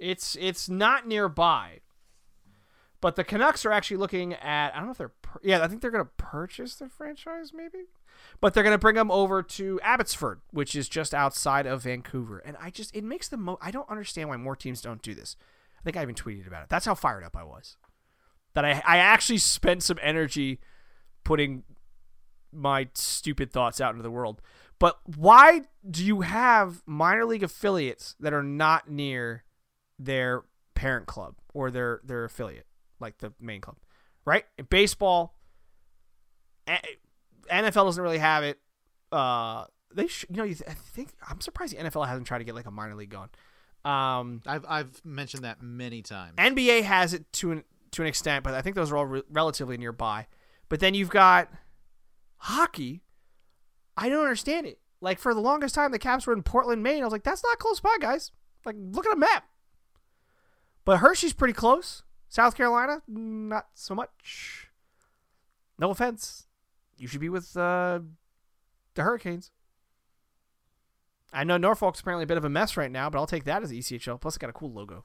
It's it's not nearby. But the Canucks are actually looking at, I don't know if they're, yeah, I think they're going to purchase the franchise maybe. But they're going to bring them over to Abbotsford, which is just outside of Vancouver. And I just, it makes the most, I don't understand why more teams don't do this. I think I even tweeted about it. That's how fired up I was. That I, I actually spent some energy putting my stupid thoughts out into the world. But why do you have minor league affiliates that are not near their parent club or their, their affiliate? Like the main club, right? In baseball, N F L doesn't really have it. Uh, they, sh- you know, you th- I think I'm surprised the N F L hasn't tried to get like a minor league going. Um, I've I've mentioned that many times. N B A has it to an to an extent, but I think those are all re- relatively nearby. But then you've got hockey. I don't understand it. Like for the longest time, the Caps were in Portland, Maine. I was like, that's not close by, guys. Like, look at a map. But Hershey's pretty close. South Carolina, not so much. No offense. You should be with uh, the Hurricanes. I know Norfolk's apparently a bit of a mess right now, but I'll take that as the E C H L. Plus, it got a cool logo.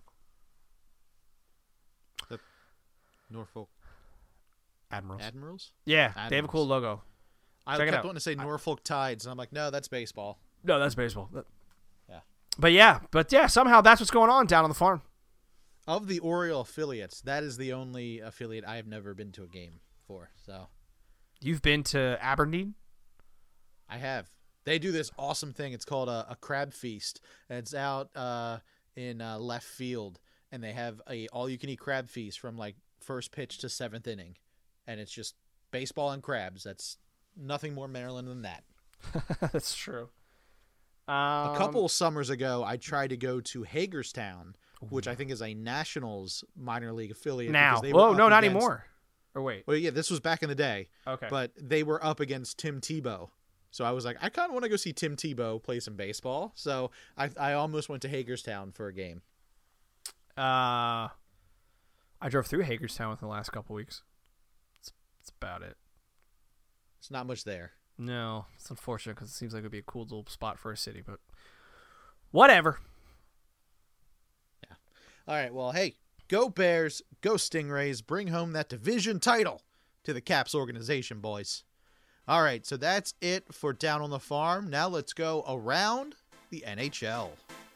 The Norfolk Admirals. Admirals? Yeah, Admirals. they have a cool logo. I Check it kept out. wanting to say Norfolk Tides, and I'm like, no, that's baseball. No, that's baseball. Yeah. But yeah, but yeah, somehow that's what's going on down on the farm. Of the Oriole affiliates, that is the only affiliate I have never been to a game for. So You've been to Aberdeen? I have. They do this awesome thing. It's called a, a crab feast. And it's out uh, in uh, left field, and they have a all-you-can-eat crab feast from like first pitch to seventh inning, and it's just baseball and crabs. That's nothing more Maryland than that. That's true. Um, A couple of summers ago, I tried to go to Hagerstown, which I think is a Nationals minor league affiliate. now. because they were Oh, up no, not against- anymore. Or wait. Well, yeah, this was back in the day. Okay. But they were up against Tim Tebow. So I was like, I kind of want to go see Tim Tebow play some baseball. So I I almost went to Hagerstown for a game. Uh, I drove through Hagerstown within the last couple weeks. That's, that's about it. It's not much there. No, it's unfortunate because it seems like it would be a cool little spot for a city, but whatever. Yeah. All right. Well, hey, go Bears, go Stingrays, bring home that division title to the Caps organization, boys. All right. So that's it for Down on the Farm. Now let's go around the N H L.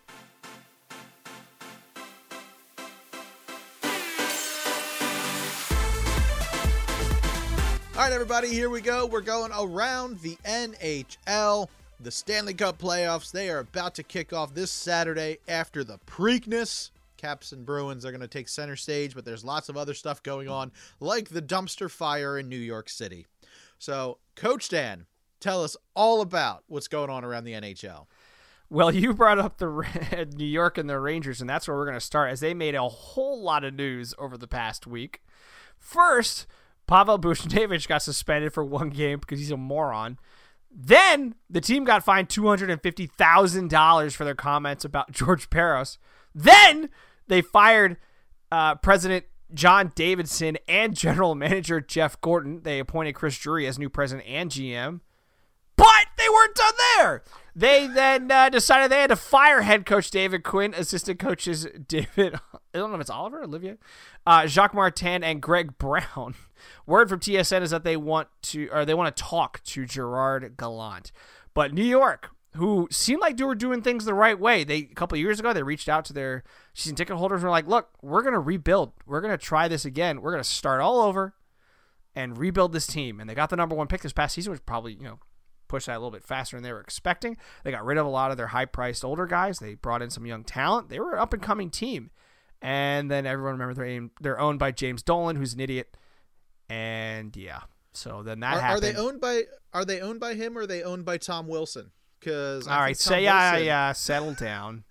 All right, everybody, here we go. We're going around the N H L. The Stanley Cup playoffs, they are about to kick off this Saturday after the Preakness. Caps and Bruins are going to take center stage, but there's lots of other stuff going on, like the dumpster fire in New York City. So, Coach Dan, tell us all about what's going on around the N H L. Well, you brought up the New York and the Rangers, and that's where we're going to start, as they made a whole lot of news over the past week. First, Pavel Buchnevich got suspended for one game because he's a moron. Then the team got fined two hundred fifty thousand dollars for their comments about George Peros. Then they fired uh, President John Davidson and General Manager Jeff Gordon. They appointed Chris Drury as new president and G M. But they weren't done there. They then uh, decided they had to fire head coach David Quinn, assistant coaches David, I don't know if it's Oliver or Olivier, uh, Jacques Martin, and Greg Brown. Word from T S N is that they want to, or they want to talk to Gerard Gallant. But New York, who seemed like they were doing things the right way, they a couple of years ago they reached out to their season ticket holders and were like, "Look, we're gonna rebuild. We're gonna try this again. We're gonna start all over and rebuild this team." And they got the number one pick this past season, which probably you know. pushed that a little bit faster than they were expecting. They got rid of a lot of their high-priced older guys. They brought in some young talent. They were an up-and-coming team. And then everyone remember they're, aim, they're owned by James Dolan, who's an idiot. And yeah, so then that Are, are happened. they owned by Are they owned by him or are they owned by Tom Wilson? Because all right, say yeah, yeah, settle down.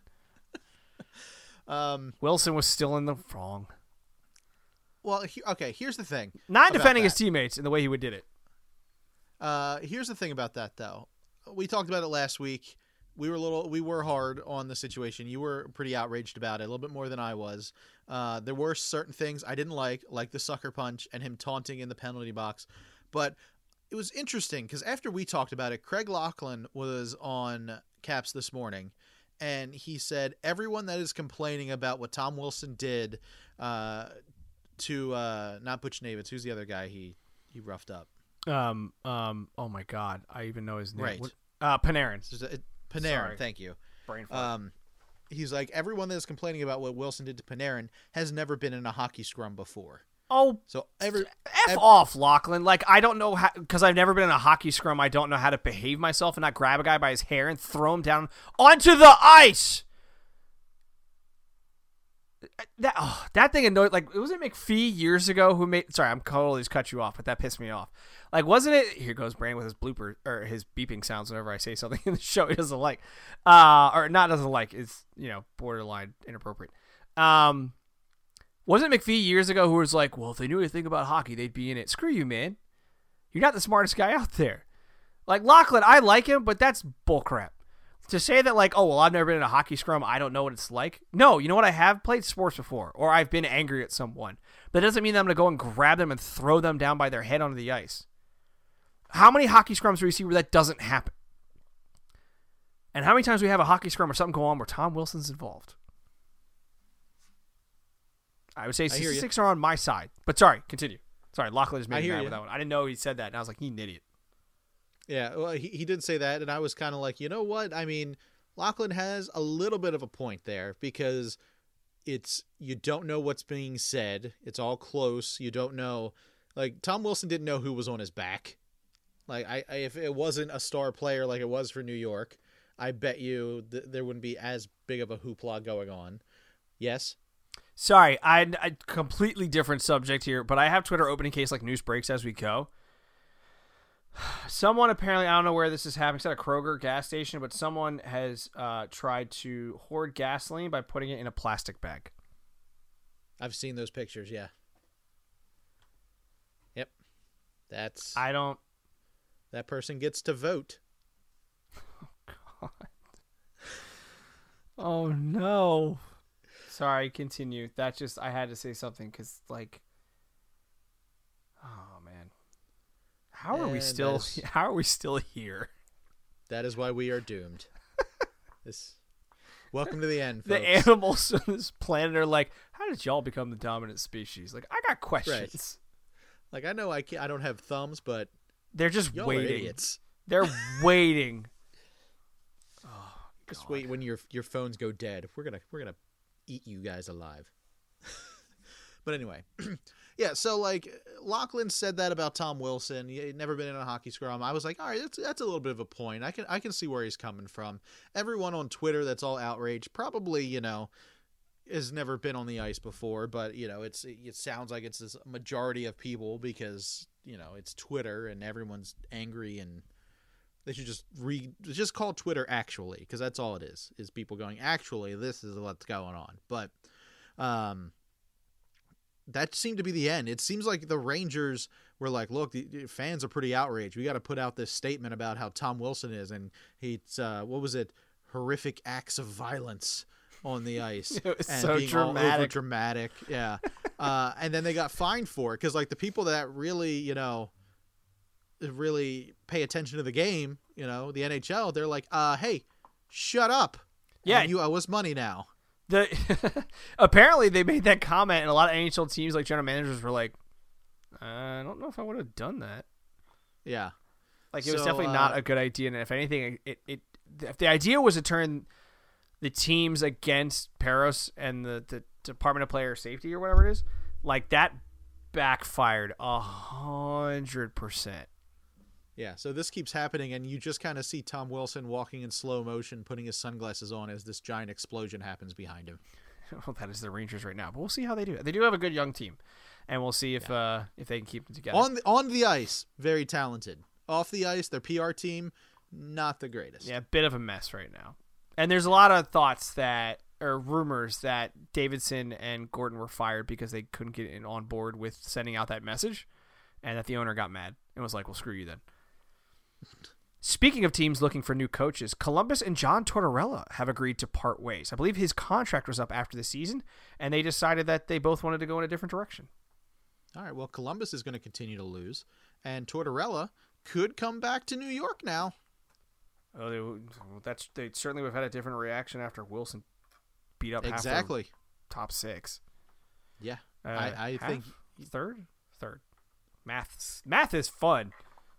um, Wilson was still in the wrong. well, he, okay. Here's the thing. Not about defending his that. teammates in the way he would did it. Uh, here's the thing about that, though. We talked about it last week. We were a little, we were hard on the situation. You were pretty outraged about it, a little bit more than I was. Uh, there were certain things I didn't like, like the sucker punch and him taunting in the penalty box. But it was interesting because after we talked about it, Craig Laughlin was on Caps this morning, and he said everyone that is complaining about what Tom Wilson did uh, to uh, not Butch Navitz, who's the other guy he he roughed up? Um, um, oh my God, I even know his name. Right. What, uh, Panarin. Panarin, Sorry. thank you. Brain fart. Um, he's like, everyone that is complaining about what Wilson did to Panarin has never been in a hockey scrum before. Oh, So every F ev- off, Lachlan. Like, I don't know how, because I've never been in a hockey scrum. I don't know how to behave myself and not grab a guy by his hair and throw him down onto the ice. That oh, that thing annoyed. Like, was it McPhee years ago who made? Sorry, I'm totally just cut you off, but that pissed me off. Like, wasn't it? Here goes Brandon with his blooper or his beeping sounds whenever I say something in the show he doesn't like, uh, or not doesn't like. It's, you know, borderline inappropriate. Um, wasn't McPhee years ago who was like, well, if they knew anything about hockey, they'd be in it. Screw you, man. You're not the smartest guy out there. Like, Lachlan, I like him, but that's bullcrap. To say that, like, oh, well, I've never been in a hockey scrum, I don't know what it's like. No, you know what? I have played sports before, or I've been angry at someone. But that doesn't mean that I'm going to go and grab them and throw them down by their head onto the ice. How many hockey scrums do we see where that doesn't happen? And how many times do we have a hockey scrum or something go on where Tom Wilson's involved? I would say sixty-six are on my side. But sorry, continue. Sorry, Lachlan just made me mad with that one. I didn't know he said that, and I was like, he's an idiot. Yeah, well, he, he did say that, and I was kind of like, you know what? I mean, Lachlan has a little bit of a point there because it's you don't know what's being said. It's all close. You don't know. Like, Tom Wilson didn't know who was on his back. Like, I, I if it wasn't a star player like it was for New York, I bet you th- there wouldn't be as big of a hoopla going on. Yes? Sorry, I, I completely different subject here, but I have Twitter open in case like news breaks as we go. Someone apparently, I don't know where this is happening. It's at a Kroger gas station, but someone has uh, tried to hoard gasoline by putting it in a plastic bag. I've seen those pictures, yeah. Yep. That's I don't. that person gets to vote. God. Oh no. Sorry, continue. That just I had to say something because like, oh man. How are we And still? that is- How are we still here? That is why we are doomed. This, welcome to the end, The folks. animals on this planet are like, how did y'all become the dominant species? Like, I got questions. Like, I know I can't, I don't have thumbs, but They're just y'all are waiting. idiots. They're waiting. Oh, Just God. wait when your your phones go dead. We're gonna we're gonna eat you guys alive. But anyway, yeah. So like, Lachlan said that about Tom Wilson. He had never been in a hockey scrum. I was like, all right, that's that's a little bit of a point. I can I can see where he's coming from. Everyone on Twitter that's all outraged probably, you know, has never been on the ice before. But you know, it's it sounds like it's this majority of people because you know it's Twitter and everyone's angry and. They should just re just call Twitter actually, because that's all it is. Is people going actually this is what's going on. But um, that seemed to be the end. It seems like the Rangers were like, look, the fans are pretty outraged. We got to put out this statement about how Tom Wilson is, and he's uh, what was it? Horrific acts of violence on the ice. It was and so being all over dramatic. dramatic. Yeah, uh, and then they got fined for it because like the people that really you know. really pay attention to the game, you know, the N H L, they're like, uh, hey, shut up. Yeah. And you owe us money now. The apparently they made that comment, and a lot of N H L teams, like general managers, were like, "I don't know if I would have done that." Yeah. Like it was So, definitely uh, not a good idea, and if anything, it, it if the idea was to turn the teams against Peros and the, the Department of Player Safety or whatever it is, like that backfired a hundred percent. Yeah, so this keeps happening, and you just kind of see Tom Wilson walking in slow motion, putting his sunglasses on as this giant explosion happens behind him. Well, that is the Rangers right now, but we'll see how they do. They do have a good young team, and we'll see if yeah. uh, if they can keep them together. On the, on the ice, very talented. Off the ice, their P R team, not the greatest. Yeah, a bit of a mess right now. And there's a lot of thoughts that, or rumors that Davidson and Gordon were fired because they couldn't get in on board with sending out that message, and that the owner got mad and was like, well, screw you then. Speaking of teams looking for new coaches, Columbus and John Tortorella have agreed to part ways. I believe his contract was up after the season, and they decided that they both wanted to go in a different direction. All right, well, Columbus is going to continue to lose, and Tortorella could come back to New York now. Oh, they, would- that's they certainly would have had a different reaction after Wilson beat up half Exactly. their top six. Yeah. Uh, I, I half? think third, third. Math, math is fun.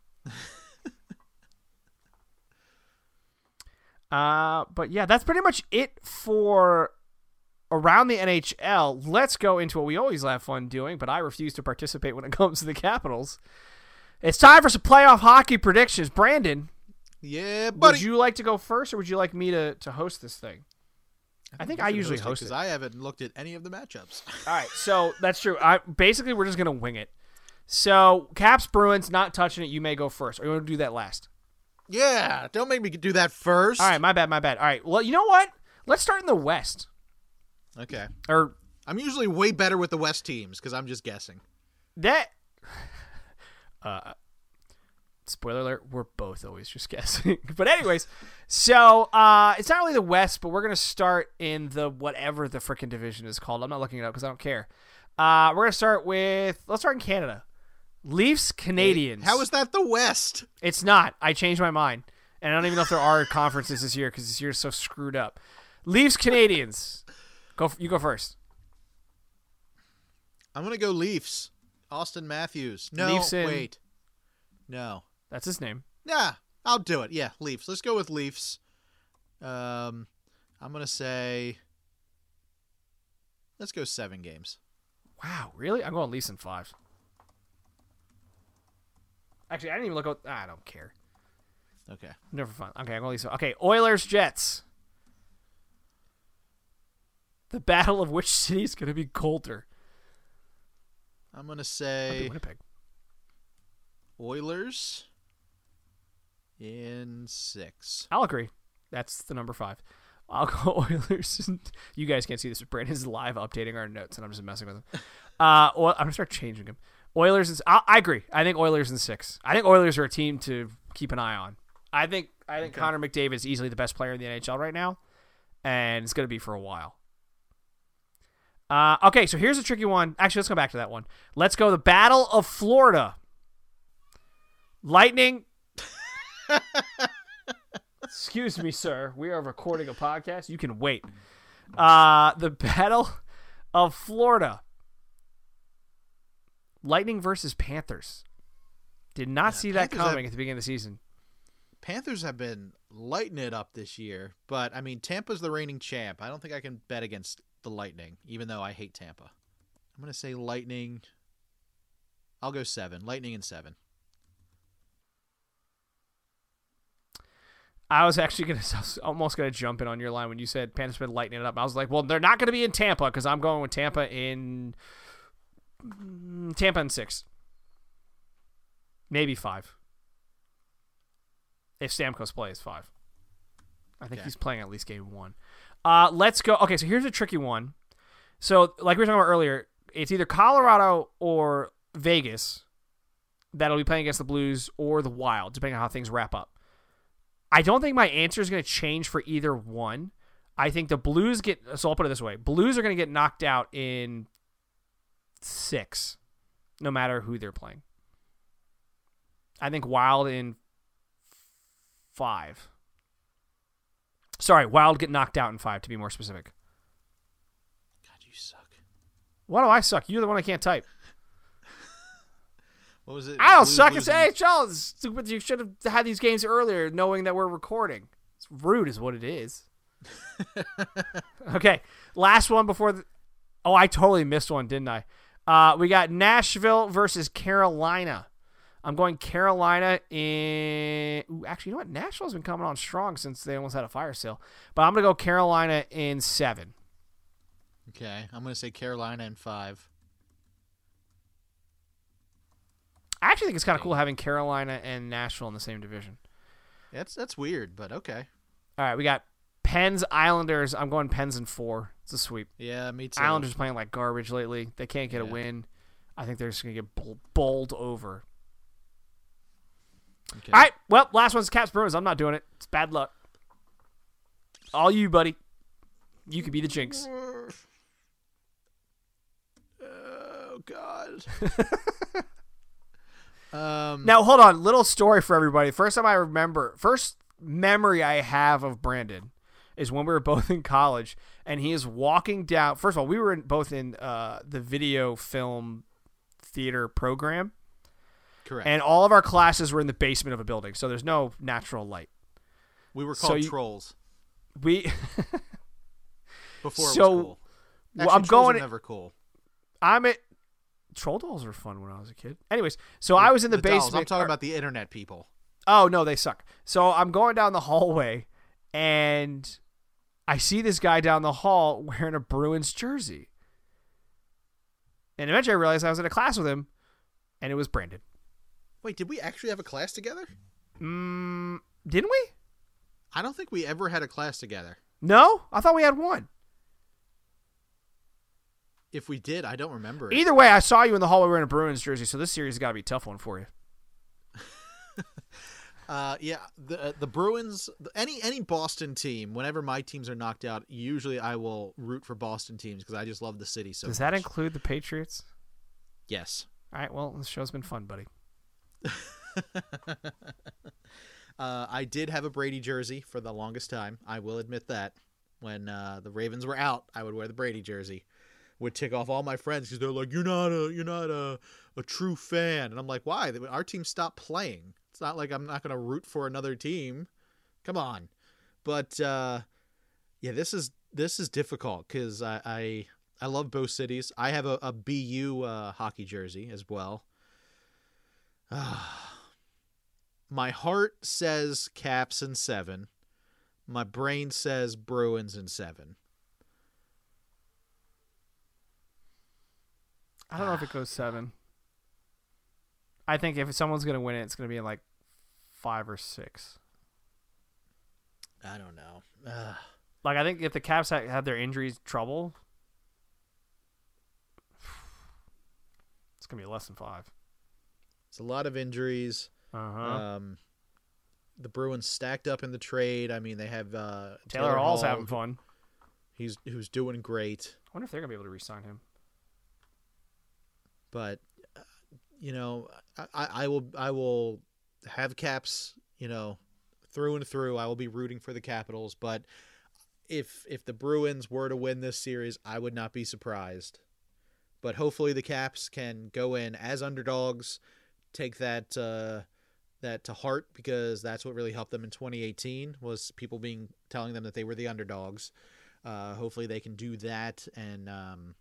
uh, but yeah, that's pretty much it for around the N H L. Let's go into what we always have fun doing, but I refuse to participate when it comes to the Capitals. It's time for some playoff hockey predictions. Brandon, Yeah, buddy. would you like to go first, or would you like me to, to host this thing? I think you I should usually host because it. I haven't looked at any of the matchups. All right, so that's true. I basically we're just gonna wing it. So Caps Bruins, not touching it. You may go first, or you want to do that last? Yeah, don't make me do that first. All right, my bad, my bad. All right, well, you know what? Let's start in the West. Okay. Or I'm usually way better with the West teams because I'm just guessing. that. Uh, spoiler alert: we're both always just guessing. But anyways, so uh, it's not really the West, but we're gonna start in the whatever the freaking division is called. I'm not looking it up because I don't care. Uh, we're gonna start with let's start in Canada. Leafs, Canadians. How is that the West? It's not. I changed my mind. And I don't even know if there are conferences this year because this year is so screwed up. Leafs, Canadians. Go. You go first. I'm gonna go Leafs. Austin Matthews. No, Leafs in- wait. No. That's his name. Nah, I'll do it. Yeah, Leafs. Let's go with Leafs. Um, I'm gonna say. Let's go seven games. Wow, really? I'm going Leafs in five. Actually, I didn't even look up. I don't care. Okay. Never fun. Okay, I'm going Leafs. Okay, Oilers, Jets. The battle of which city is going to be colder? I'm gonna I'll do say Winnipeg. Oilers in six. I'll agree. That's the number five. I'll go Oilers. You guys can't see this, but Brandon's live updating our notes, and I'm just messing with him. Uh, well, I'm gonna start changing them. Oilers. Is, I, I agree. I think Oilers in six. I think Oilers are a team to keep an eye on. I think. I think Okay. Connor McDavid is easily the best player in the N H L right now, and it's gonna be for a while. Uh, okay, so here's a tricky one. Actually, let's go back to that one. Let's go the Battle of Florida. Lightning. Excuse me, sir. We are recording a podcast. You can wait. Uh, the Battle of Florida. Lightning versus Panthers. Did not Yeah, see that Panthers coming have- at the beginning of the season. Panthers have been lighting it up this year, but I mean Tampa's the reigning champ. I don't think I can bet against the Lightning, even though I hate Tampa. I'm gonna say Lightning. I'll go seven. Lightning and seven. I was actually gonna I was almost gonna jump in on your line when you said Panthers been lighting it up. I was like, well, they're not gonna be in Tampa because I'm going with Tampa in mm, Tampa in six, maybe five. If Stamkos plays five, I think Okay. he's playing at least game one. Uh, let's go. Okay, so here's a tricky one. So, like we were talking about earlier, it's either Colorado or Vegas that'll be playing against the Blues or the Wild, depending on how things wrap up. I don't think my answer is going to change for either one. I think the Blues get, so I'll put it this way. Blues are going to get knocked out in six, no matter who they're playing. I think Wild in five. Sorry, Wild get knocked out in five, to be more specific. God, you suck. Why do I suck? You're the one I can't type. What was it? I don't Blues suck. It's losing- N H L. It's stupid. You should have had these games earlier, knowing that we're recording. It's rude, is what it is. Okay, last one before the. Oh, I totally missed one, didn't I? Uh, we got Nashville versus Carolina. I'm going Carolina in. Ooh, actually, you know what? Nashville's been coming on strong since they almost had a fire sale. But I'm gonna go Carolina in seven. Okay, I'm gonna say Carolina in five. I actually think it's kind of cool having Carolina and Nashville in the same division. That's that's weird, but okay. All right, we got Pens, Islanders. I'm going Pens in four. It's a sweep. Yeah, me too. Islanders playing like garbage lately. They can't get a Yeah. win. I think they're just going to get bowl- bowled over. Okay. All right, well, last one's Caps Bruins. I'm not doing it. It's bad luck. All you, buddy. You could be the jinx. Oh God. um. Now, hold on. Little story for everybody. First time I remember, first memory I have of Brandon is when we were both in college, and he is walking down. First of all, we were in, both in uh, the video film theater program. Correct. And all of our classes were in the basement of a building, so there's no natural light. We were So called you- trolls We before it So, was cool. well, Actually, I'm trolls going- were never cool. I'm at Troll dolls were fun when I was a kid. Anyways, so I was in the, dolls. basement. I'm talking about the internet people. Oh no, they suck. So I'm going down the hallway, and I see this guy down the hall wearing a Bruins jersey. And eventually I realized I was in a class with him, and it was Brandon. Wait, did we actually have a class together? Mm, didn't we? I don't think we ever had a class together. No? I thought we had one. If we did, I don't remember it. Either way, I saw you in the hallway wearing a Bruins jersey, so this series has got to be a tough one for you. Uh, yeah, the uh, the Bruins, any any Boston team. Whenever my teams are knocked out, usually I will root for Boston teams because I just love the city so Does much. that include the Patriots? Yes. All right, well, this show's been fun, buddy. uh, I did have a Brady jersey for the longest time. I will admit that. When uh, the Ravens were out, I would wear the Brady jersey. Would tick off all my friends because they're like, "You're not a you're not a a true fan," and I'm like, "Why? Our team stopped playing. It's not like I'm not going to root for another team. Come on." But uh, yeah, this is this is difficult because I, I I love both cities. I have a, a B U uh, hockey jersey as well. My heart says Caps in seven. My brain says Bruins in seven. I don't know if it goes seven. I think if someone's going to win it, it's going to be in like five or six. I don't know. Ugh. Like, I think if the Caps had, had their injuries trouble, it's going to be less than five. It's a lot of injuries. Uh-huh. Um, the Bruins stacked up in the trade. I mean, they have uh, Taylor, Hall's having fun. He's who's doing great. I wonder if they're going to be able to re-sign him. But uh, you know, I, I will I will have Caps, you know, through and through. I will be rooting for the Capitals. But if if the Bruins were to win this series, I would not be surprised. But hopefully the Caps can go in as underdogs, take that uh, that to heart, because that's what really helped them in twenty eighteen was people being telling them that they were the underdogs. Uh, hopefully they can do that and um,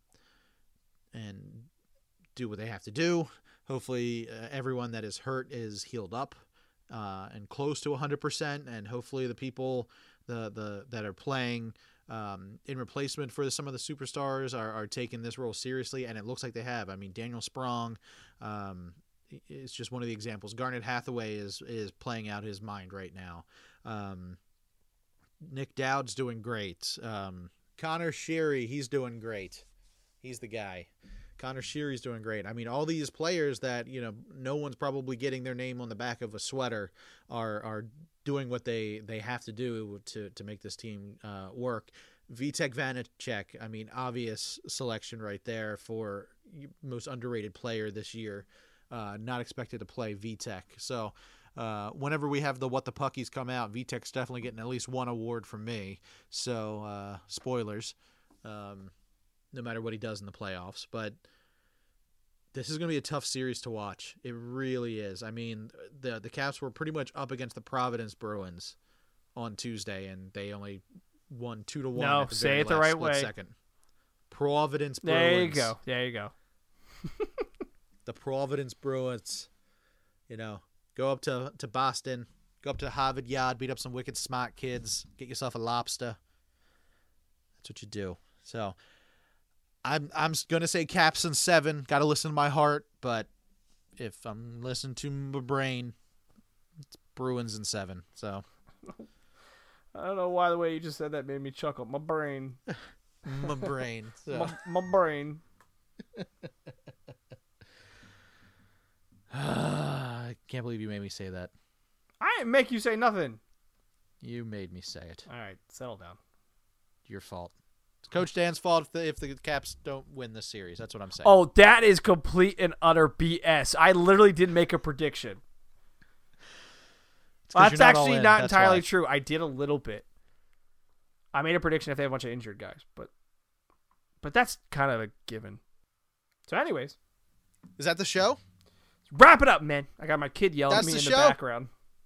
and do what they have to do. Hopefully uh, everyone that is hurt is healed up uh, and close to one hundred percent, and hopefully the people the the that are playing um, in replacement for some of the superstars are, are taking this role seriously, and it looks like they have. I mean, Daniel Sprong um, is just one of the examples. Garnet Hathaway is is playing out his mind right now. Um, Nick Dowd's doing great. Um, Connor Sheary, he's doing great. He's the guy. Connor Sheary's doing great. I mean, all these players that, you know, no one's probably getting their name on the back of a sweater are are doing what they, they have to do to, to make this team uh, work. Vitek Vanacek, I mean, obvious selection right there for most underrated player this year. Uh, not expected to play Vitek. So uh, whenever we have the What the Puckies come out, Vitek's definitely getting at least one award from me. So uh, spoilers. Um no matter what he does in the playoffs. But this is going to be a tough series to watch. It really is. I mean, the the Caps were pretty much up against the Providence Bruins on Tuesday, and they only won two to one. No, at the say very it the last right split way. Second. Providence Bruins. There you go. There you go. The Providence Bruins. You know, go up to, to Boston, go up to Harvard Yard, beat up some wicked smart kids, get yourself a lobster. That's what you do. So I'm I'm gonna say Caps in seven. Got to listen to my heart, but if I'm listening to my brain, it's Bruins in seven. So I don't know why the way you just said that made me chuckle. My brain. my brain. So. My, my brain. I can't believe you made me say that. I didn't make you say nothing. You made me say it. All right, settle down. Your fault. It's Coach Dan's fault if the, if the Caps don't win this series. That's what I'm saying. Oh, that is complete and utter B S. I literally did make a prediction. Well, that's you're not all actually in, not that's entirely why. true. I did a little bit. I made a prediction if they have a bunch of injured guys, but but that's kind of a given. So, anyways, Is that the show? wrap it up, man. I got my kid yelling That's at me the in show? the background.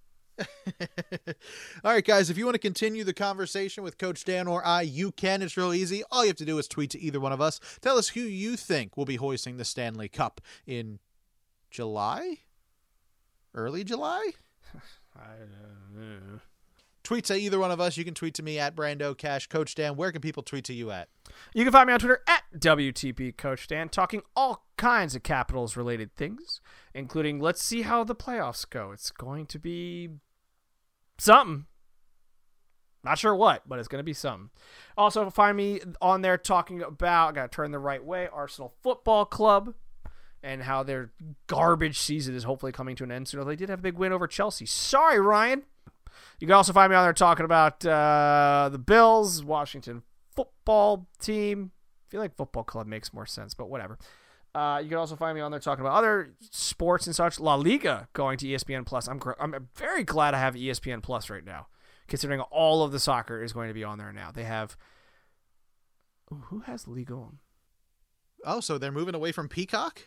All right, guys, if you want to continue the conversation with Coach Dan or I, you can. It's real easy. All you have to do is tweet to either one of us. Tell us who you think will be hoisting the Stanley Cup in July? Early July? I don't know. Tweet to either one of us. You can tweet to me at Brando Cash. Coach Dan, where can people tweet to you at? You can find me on Twitter at W T P Coach Dan, talking all kinds of Capitals related things, including let's see how the playoffs go. It's going to be something. Not sure what, but it's going to be something. Also, find me on there talking about, I got to turn the right way, Arsenal Football Club, and how their garbage season is hopefully coming to an end soon. Although they did have a big win over Chelsea. Sorry, Ryan. You can also find me on there talking about uh, the Bills, Washington football team. I feel like football club makes more sense, but whatever. Uh, you can also find me on there talking about other sports and such. La Liga going to E S P N Plus. I'm gr- I'm very glad I have E S P N Plus right now, considering all of the soccer is going to be on there now. They have. Ooh, who has Liga on? Oh, so they're moving away from Peacock?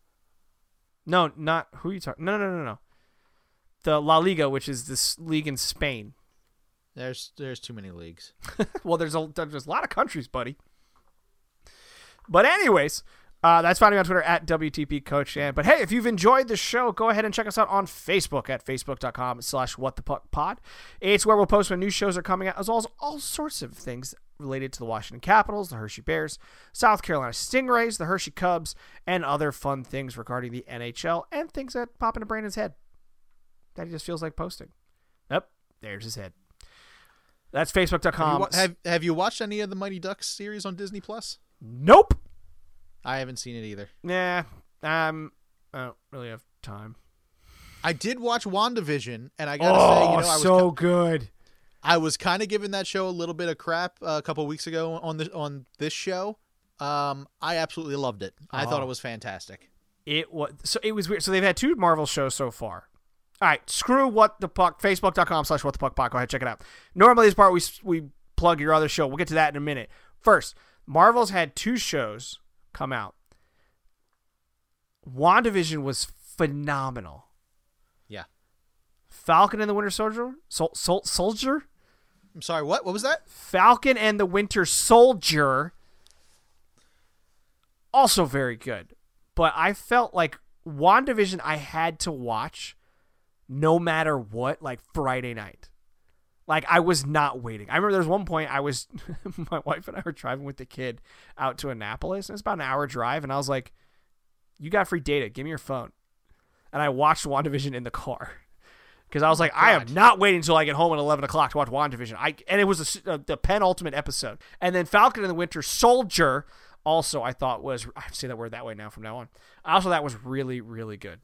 No, not who are you talking. No, no, no, no, no. The La Liga, which is this league in Spain. There's there's too many leagues. Well, there's a there's a lot of countries, buddy. But anyways, uh, that's finding me on Twitter at W T P Coach Dan. But hey, if you've enjoyed the show, go ahead and check us out on Facebook at facebook.com slash what the puck pod. It's where we'll post when new shows are coming out, as well as all sorts of things related to the Washington Capitals, the Hershey Bears, South Carolina Stingrays, the Hershey Cubs, and other fun things regarding the N H L and things that pop into Brandon's head that he just feels like posting. Yep, there's his head. That's facebook dot com. Have you, wa- have, have you watched any of the Mighty Ducks series on Disney Plus? Nope. I haven't seen it either. Nah, um, I don't really have time. I did watch WandaVision, and I gotta Oh, say, you know, I was so ki- good. I was kind of giving that show a little bit of crap uh, a couple weeks ago on the on this show. Um, I absolutely loved it. I Oh. thought it was fantastic. It was so it was weird. So they've had two Marvel shows so far. All right, screw what the puck. Facebook dot com slash what the puck pod. Go ahead, check it out. Normally, this part we we plug your other show. We'll get to that in a minute. First, Marvel's had two shows come out. WandaVision was phenomenal. Yeah. Falcon and the Winter Soldier, Sol, Sol, Soldier, I'm sorry. What? What was that? Falcon and the Winter Soldier. Also very good, but I felt like WandaVision I had to watch no matter what, like Friday night. Like, I was not waiting. I remember there was one point I was, my wife and I were driving with the kid out to Annapolis, and it's about an hour drive, and I was like, you got free data, give me your phone. And I watched WandaVision in the car. Because I was like, I am not waiting until I get home at eleven o'clock to watch WandaVision. I, and it was a, a, the penultimate episode. And then Falcon and the Winter Soldier also I thought was, I say that word that way now from now on. I also thought was really, really good.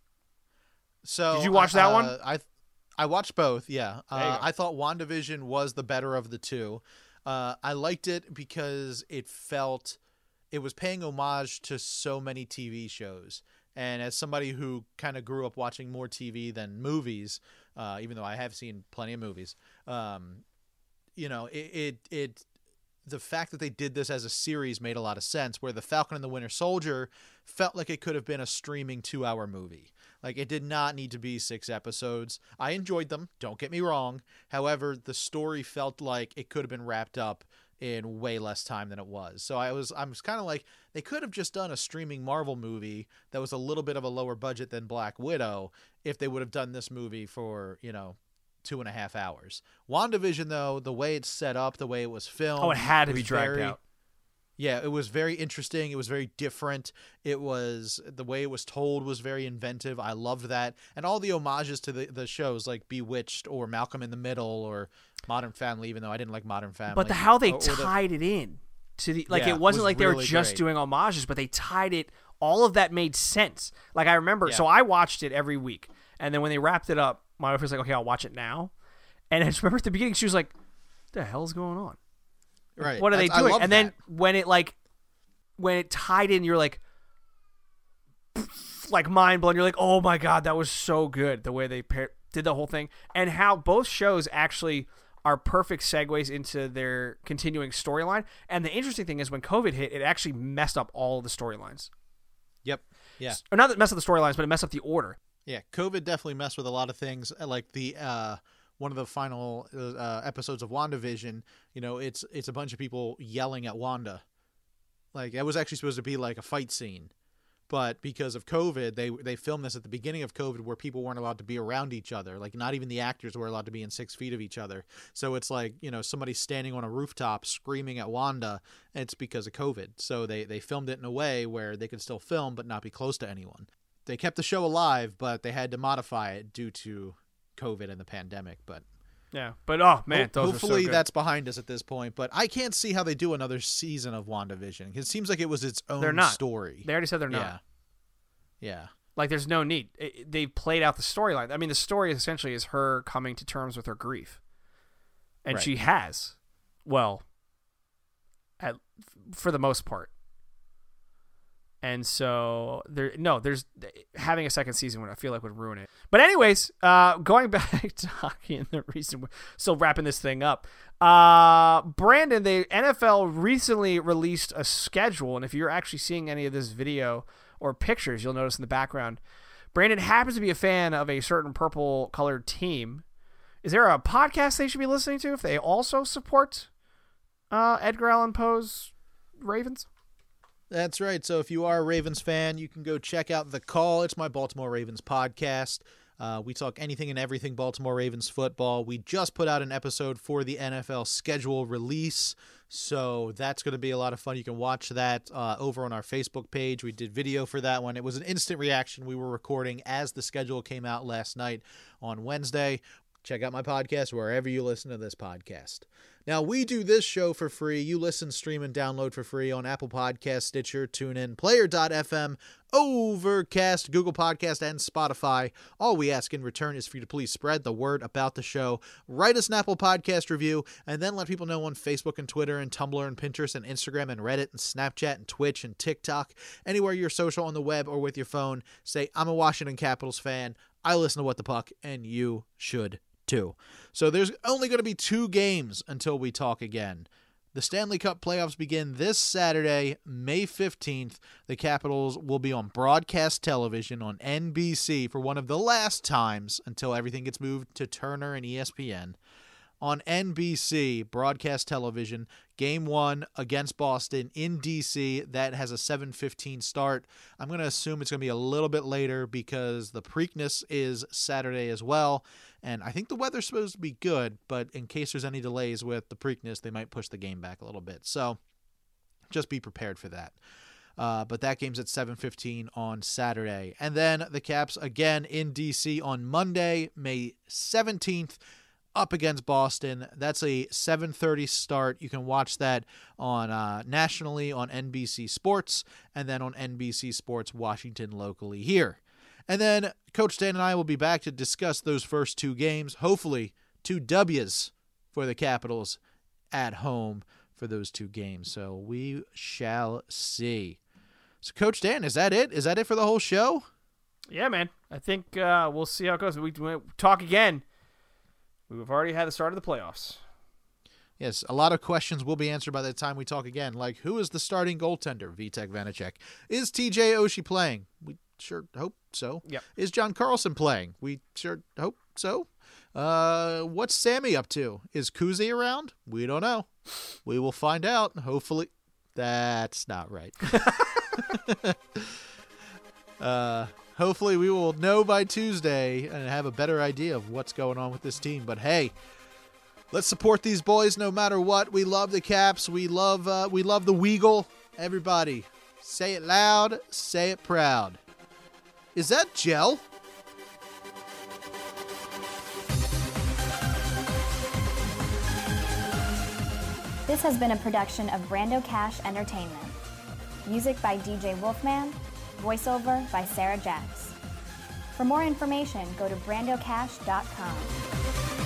So Did you watch uh, that one? I I watched both. Yeah, There you uh, go. I thought WandaVision was the better of the two. Uh, I liked it because it felt it was paying homage to so many T V shows. And as somebody who kind of grew up watching more T V than movies, uh, even though I have seen plenty of movies, um, you know, it, it it the fact that they did this as a series made a lot of sense. Where the Falcon and the Winter Soldier felt like it could have been a streaming two-hour movie. Like, it did not need to be six episodes. I enjoyed them, don't get me wrong. However, the story felt like it could have been wrapped up in way less time than it was. So I was I was kind of like, they could have just done a streaming Marvel movie that was a little bit of a lower budget than Black Widow if they would have done this movie for, you know, two and a half hours. WandaVision, though, the way it's set up, the way it was filmed. Oh, it had to was be dragged very- out. Yeah, it was very interesting. It was very different. It was, the way it was told was very inventive. I loved that. And all the homages to the, the shows like Bewitched or Malcolm in the Middle or Modern Family, even though I didn't like Modern Family. But the how they Or- or the- tied it in to the like Yeah, it wasn't was like they were really just great. doing homages, but they tied it. All of that made sense. Like I remember, Yeah. so I watched it every week, and then when they wrapped it up, my wife was like, "Okay, I'll watch it now." And I just remember at the beginning, she was like, "What the hell's going on? Right. What are they That's- I doing?" loved And then that. when it like when it tied in, you're like, like mind blown. You're like, "Oh my god, that was so good!" The way they paired did the whole thing, and how both shows actually are perfect segues into their continuing storyline. And the interesting thing is when COVID hit, it actually messed up all of the storylines. Yep. Yeah. Or not that it messed up the storylines, but it messed up the order. Yeah. COVID definitely messed with a lot of things. Like the uh, one of the final uh, episodes of WandaVision, you know, it's it's a bunch of people yelling at Wanda. Like, it was actually supposed to be like a fight scene. But because of COVID, they they filmed this at the beginning of COVID where people weren't allowed to be around each other. Like, not even the actors were allowed to be in six feet of each other. So it's like, you know, somebody standing on a rooftop screaming at Wanda. And it's because of COVID. So they, they filmed it in a way where they could still film but not be close to anyone. They kept the show alive, but they had to modify it due to COVID and the pandemic. But yeah, but oh man, Ho- those hopefully are so good. that's behind us at this point. But I can't see how they do another season of WandaVision. It seems like it was its own They're not. story. They already said they're not. Yeah. Yeah. Like, there's no need. It, they've played out the storyline. I mean, the story essentially is her coming to terms with her grief. And Right. she has. Well, at, for the most part. And so, there, no, there's having a second season would I feel like would ruin it. But anyways, uh, going back to hockey and the reason we're still wrapping this thing up. Uh, Brandon, the N F L recently released a schedule. And if you're actually seeing any of this video or pictures, you'll notice in the background, Brandon happens to be a fan of a certain purple colored team. Is there a podcast they should be listening to if they also support uh, Edgar Allan Poe's Ravens? That's right. So if you are a Ravens fan, you can go check out The Call. It's my Baltimore Ravens podcast. Uh, we talk anything and everything Baltimore Ravens football. We just put out an episode for the N F L schedule release, so that's going to be a lot of fun. You can watch that uh, over on our Facebook page. We did video for that one. It was an instant reaction. We were recording as the schedule came out last night on Wednesday. Check out my podcast wherever you listen to this podcast. Now, we do this show for free. You listen, stream, and download for free on Apple Podcasts, Stitcher, TuneIn, Player dot f m, Overcast, Google Podcast, and Spotify. All we ask in return is for you to please spread the word about the show. Write us an Apple Podcast review, and then let people know on Facebook and Twitter and Tumblr and Pinterest and Instagram and Reddit and Snapchat and Twitch and TikTok. Anywhere you're social on the web or with your phone, say, I'm a Washington Capitals fan. I listen to What the Puck, and you should too. So there's only going to be two games until we talk again. The Stanley Cup playoffs begin this Saturday, May fifteenth. The Capitals will be on broadcast television on N B C for one of the last times until everything gets moved to Turner and E S P N. On N B C, broadcast television, game one against Boston in D C. That has a seven fifteen start. I'm going to assume it's going to be a little bit later because the Preakness is Saturday as well. And I think the weather's supposed to be good, but in case there's any delays with the Preakness, they might push the game back a little bit. So just be prepared for that. Uh, but that game's at seven fifteen on Saturday. And then the Caps again in D C on Monday, May seventeenth. Up against Boston. That's a seven thirty start. You can watch that on uh, nationally on N B C Sports and then on N B C Sports Washington locally here. And then Coach Dan and I will be back to discuss those first two games. Hopefully two W's for the Capitals at home for those two games. So we shall see. So Coach Dan, is that it? Is that it for the whole show? Yeah, man. I think uh, we'll see how it goes. We, we talk again. We've already had the start of the playoffs. Yes, a lot of questions will be answered by the time we talk again, like who is the starting goaltender, Vitek Vanacek? Is T J Oshie playing? We sure hope so. Yep. Is John Carlson playing? We sure hope so. Uh, what's Sammy up to? Is Kuzi around? We don't know. We will find out. Hopefully. That's not right. uh... Hopefully we will know by Tuesday and have a better idea of what's going on with this team. But hey, let's support these boys no matter what. We love the Caps. We love uh, we love the Weagle. Everybody, say it loud, say it proud. Is that gel? This has been a production of Brando Cash Entertainment. Music by D J Wolfman. Voiceover by Sarah Jacks. For more information, go to brando cash dot com.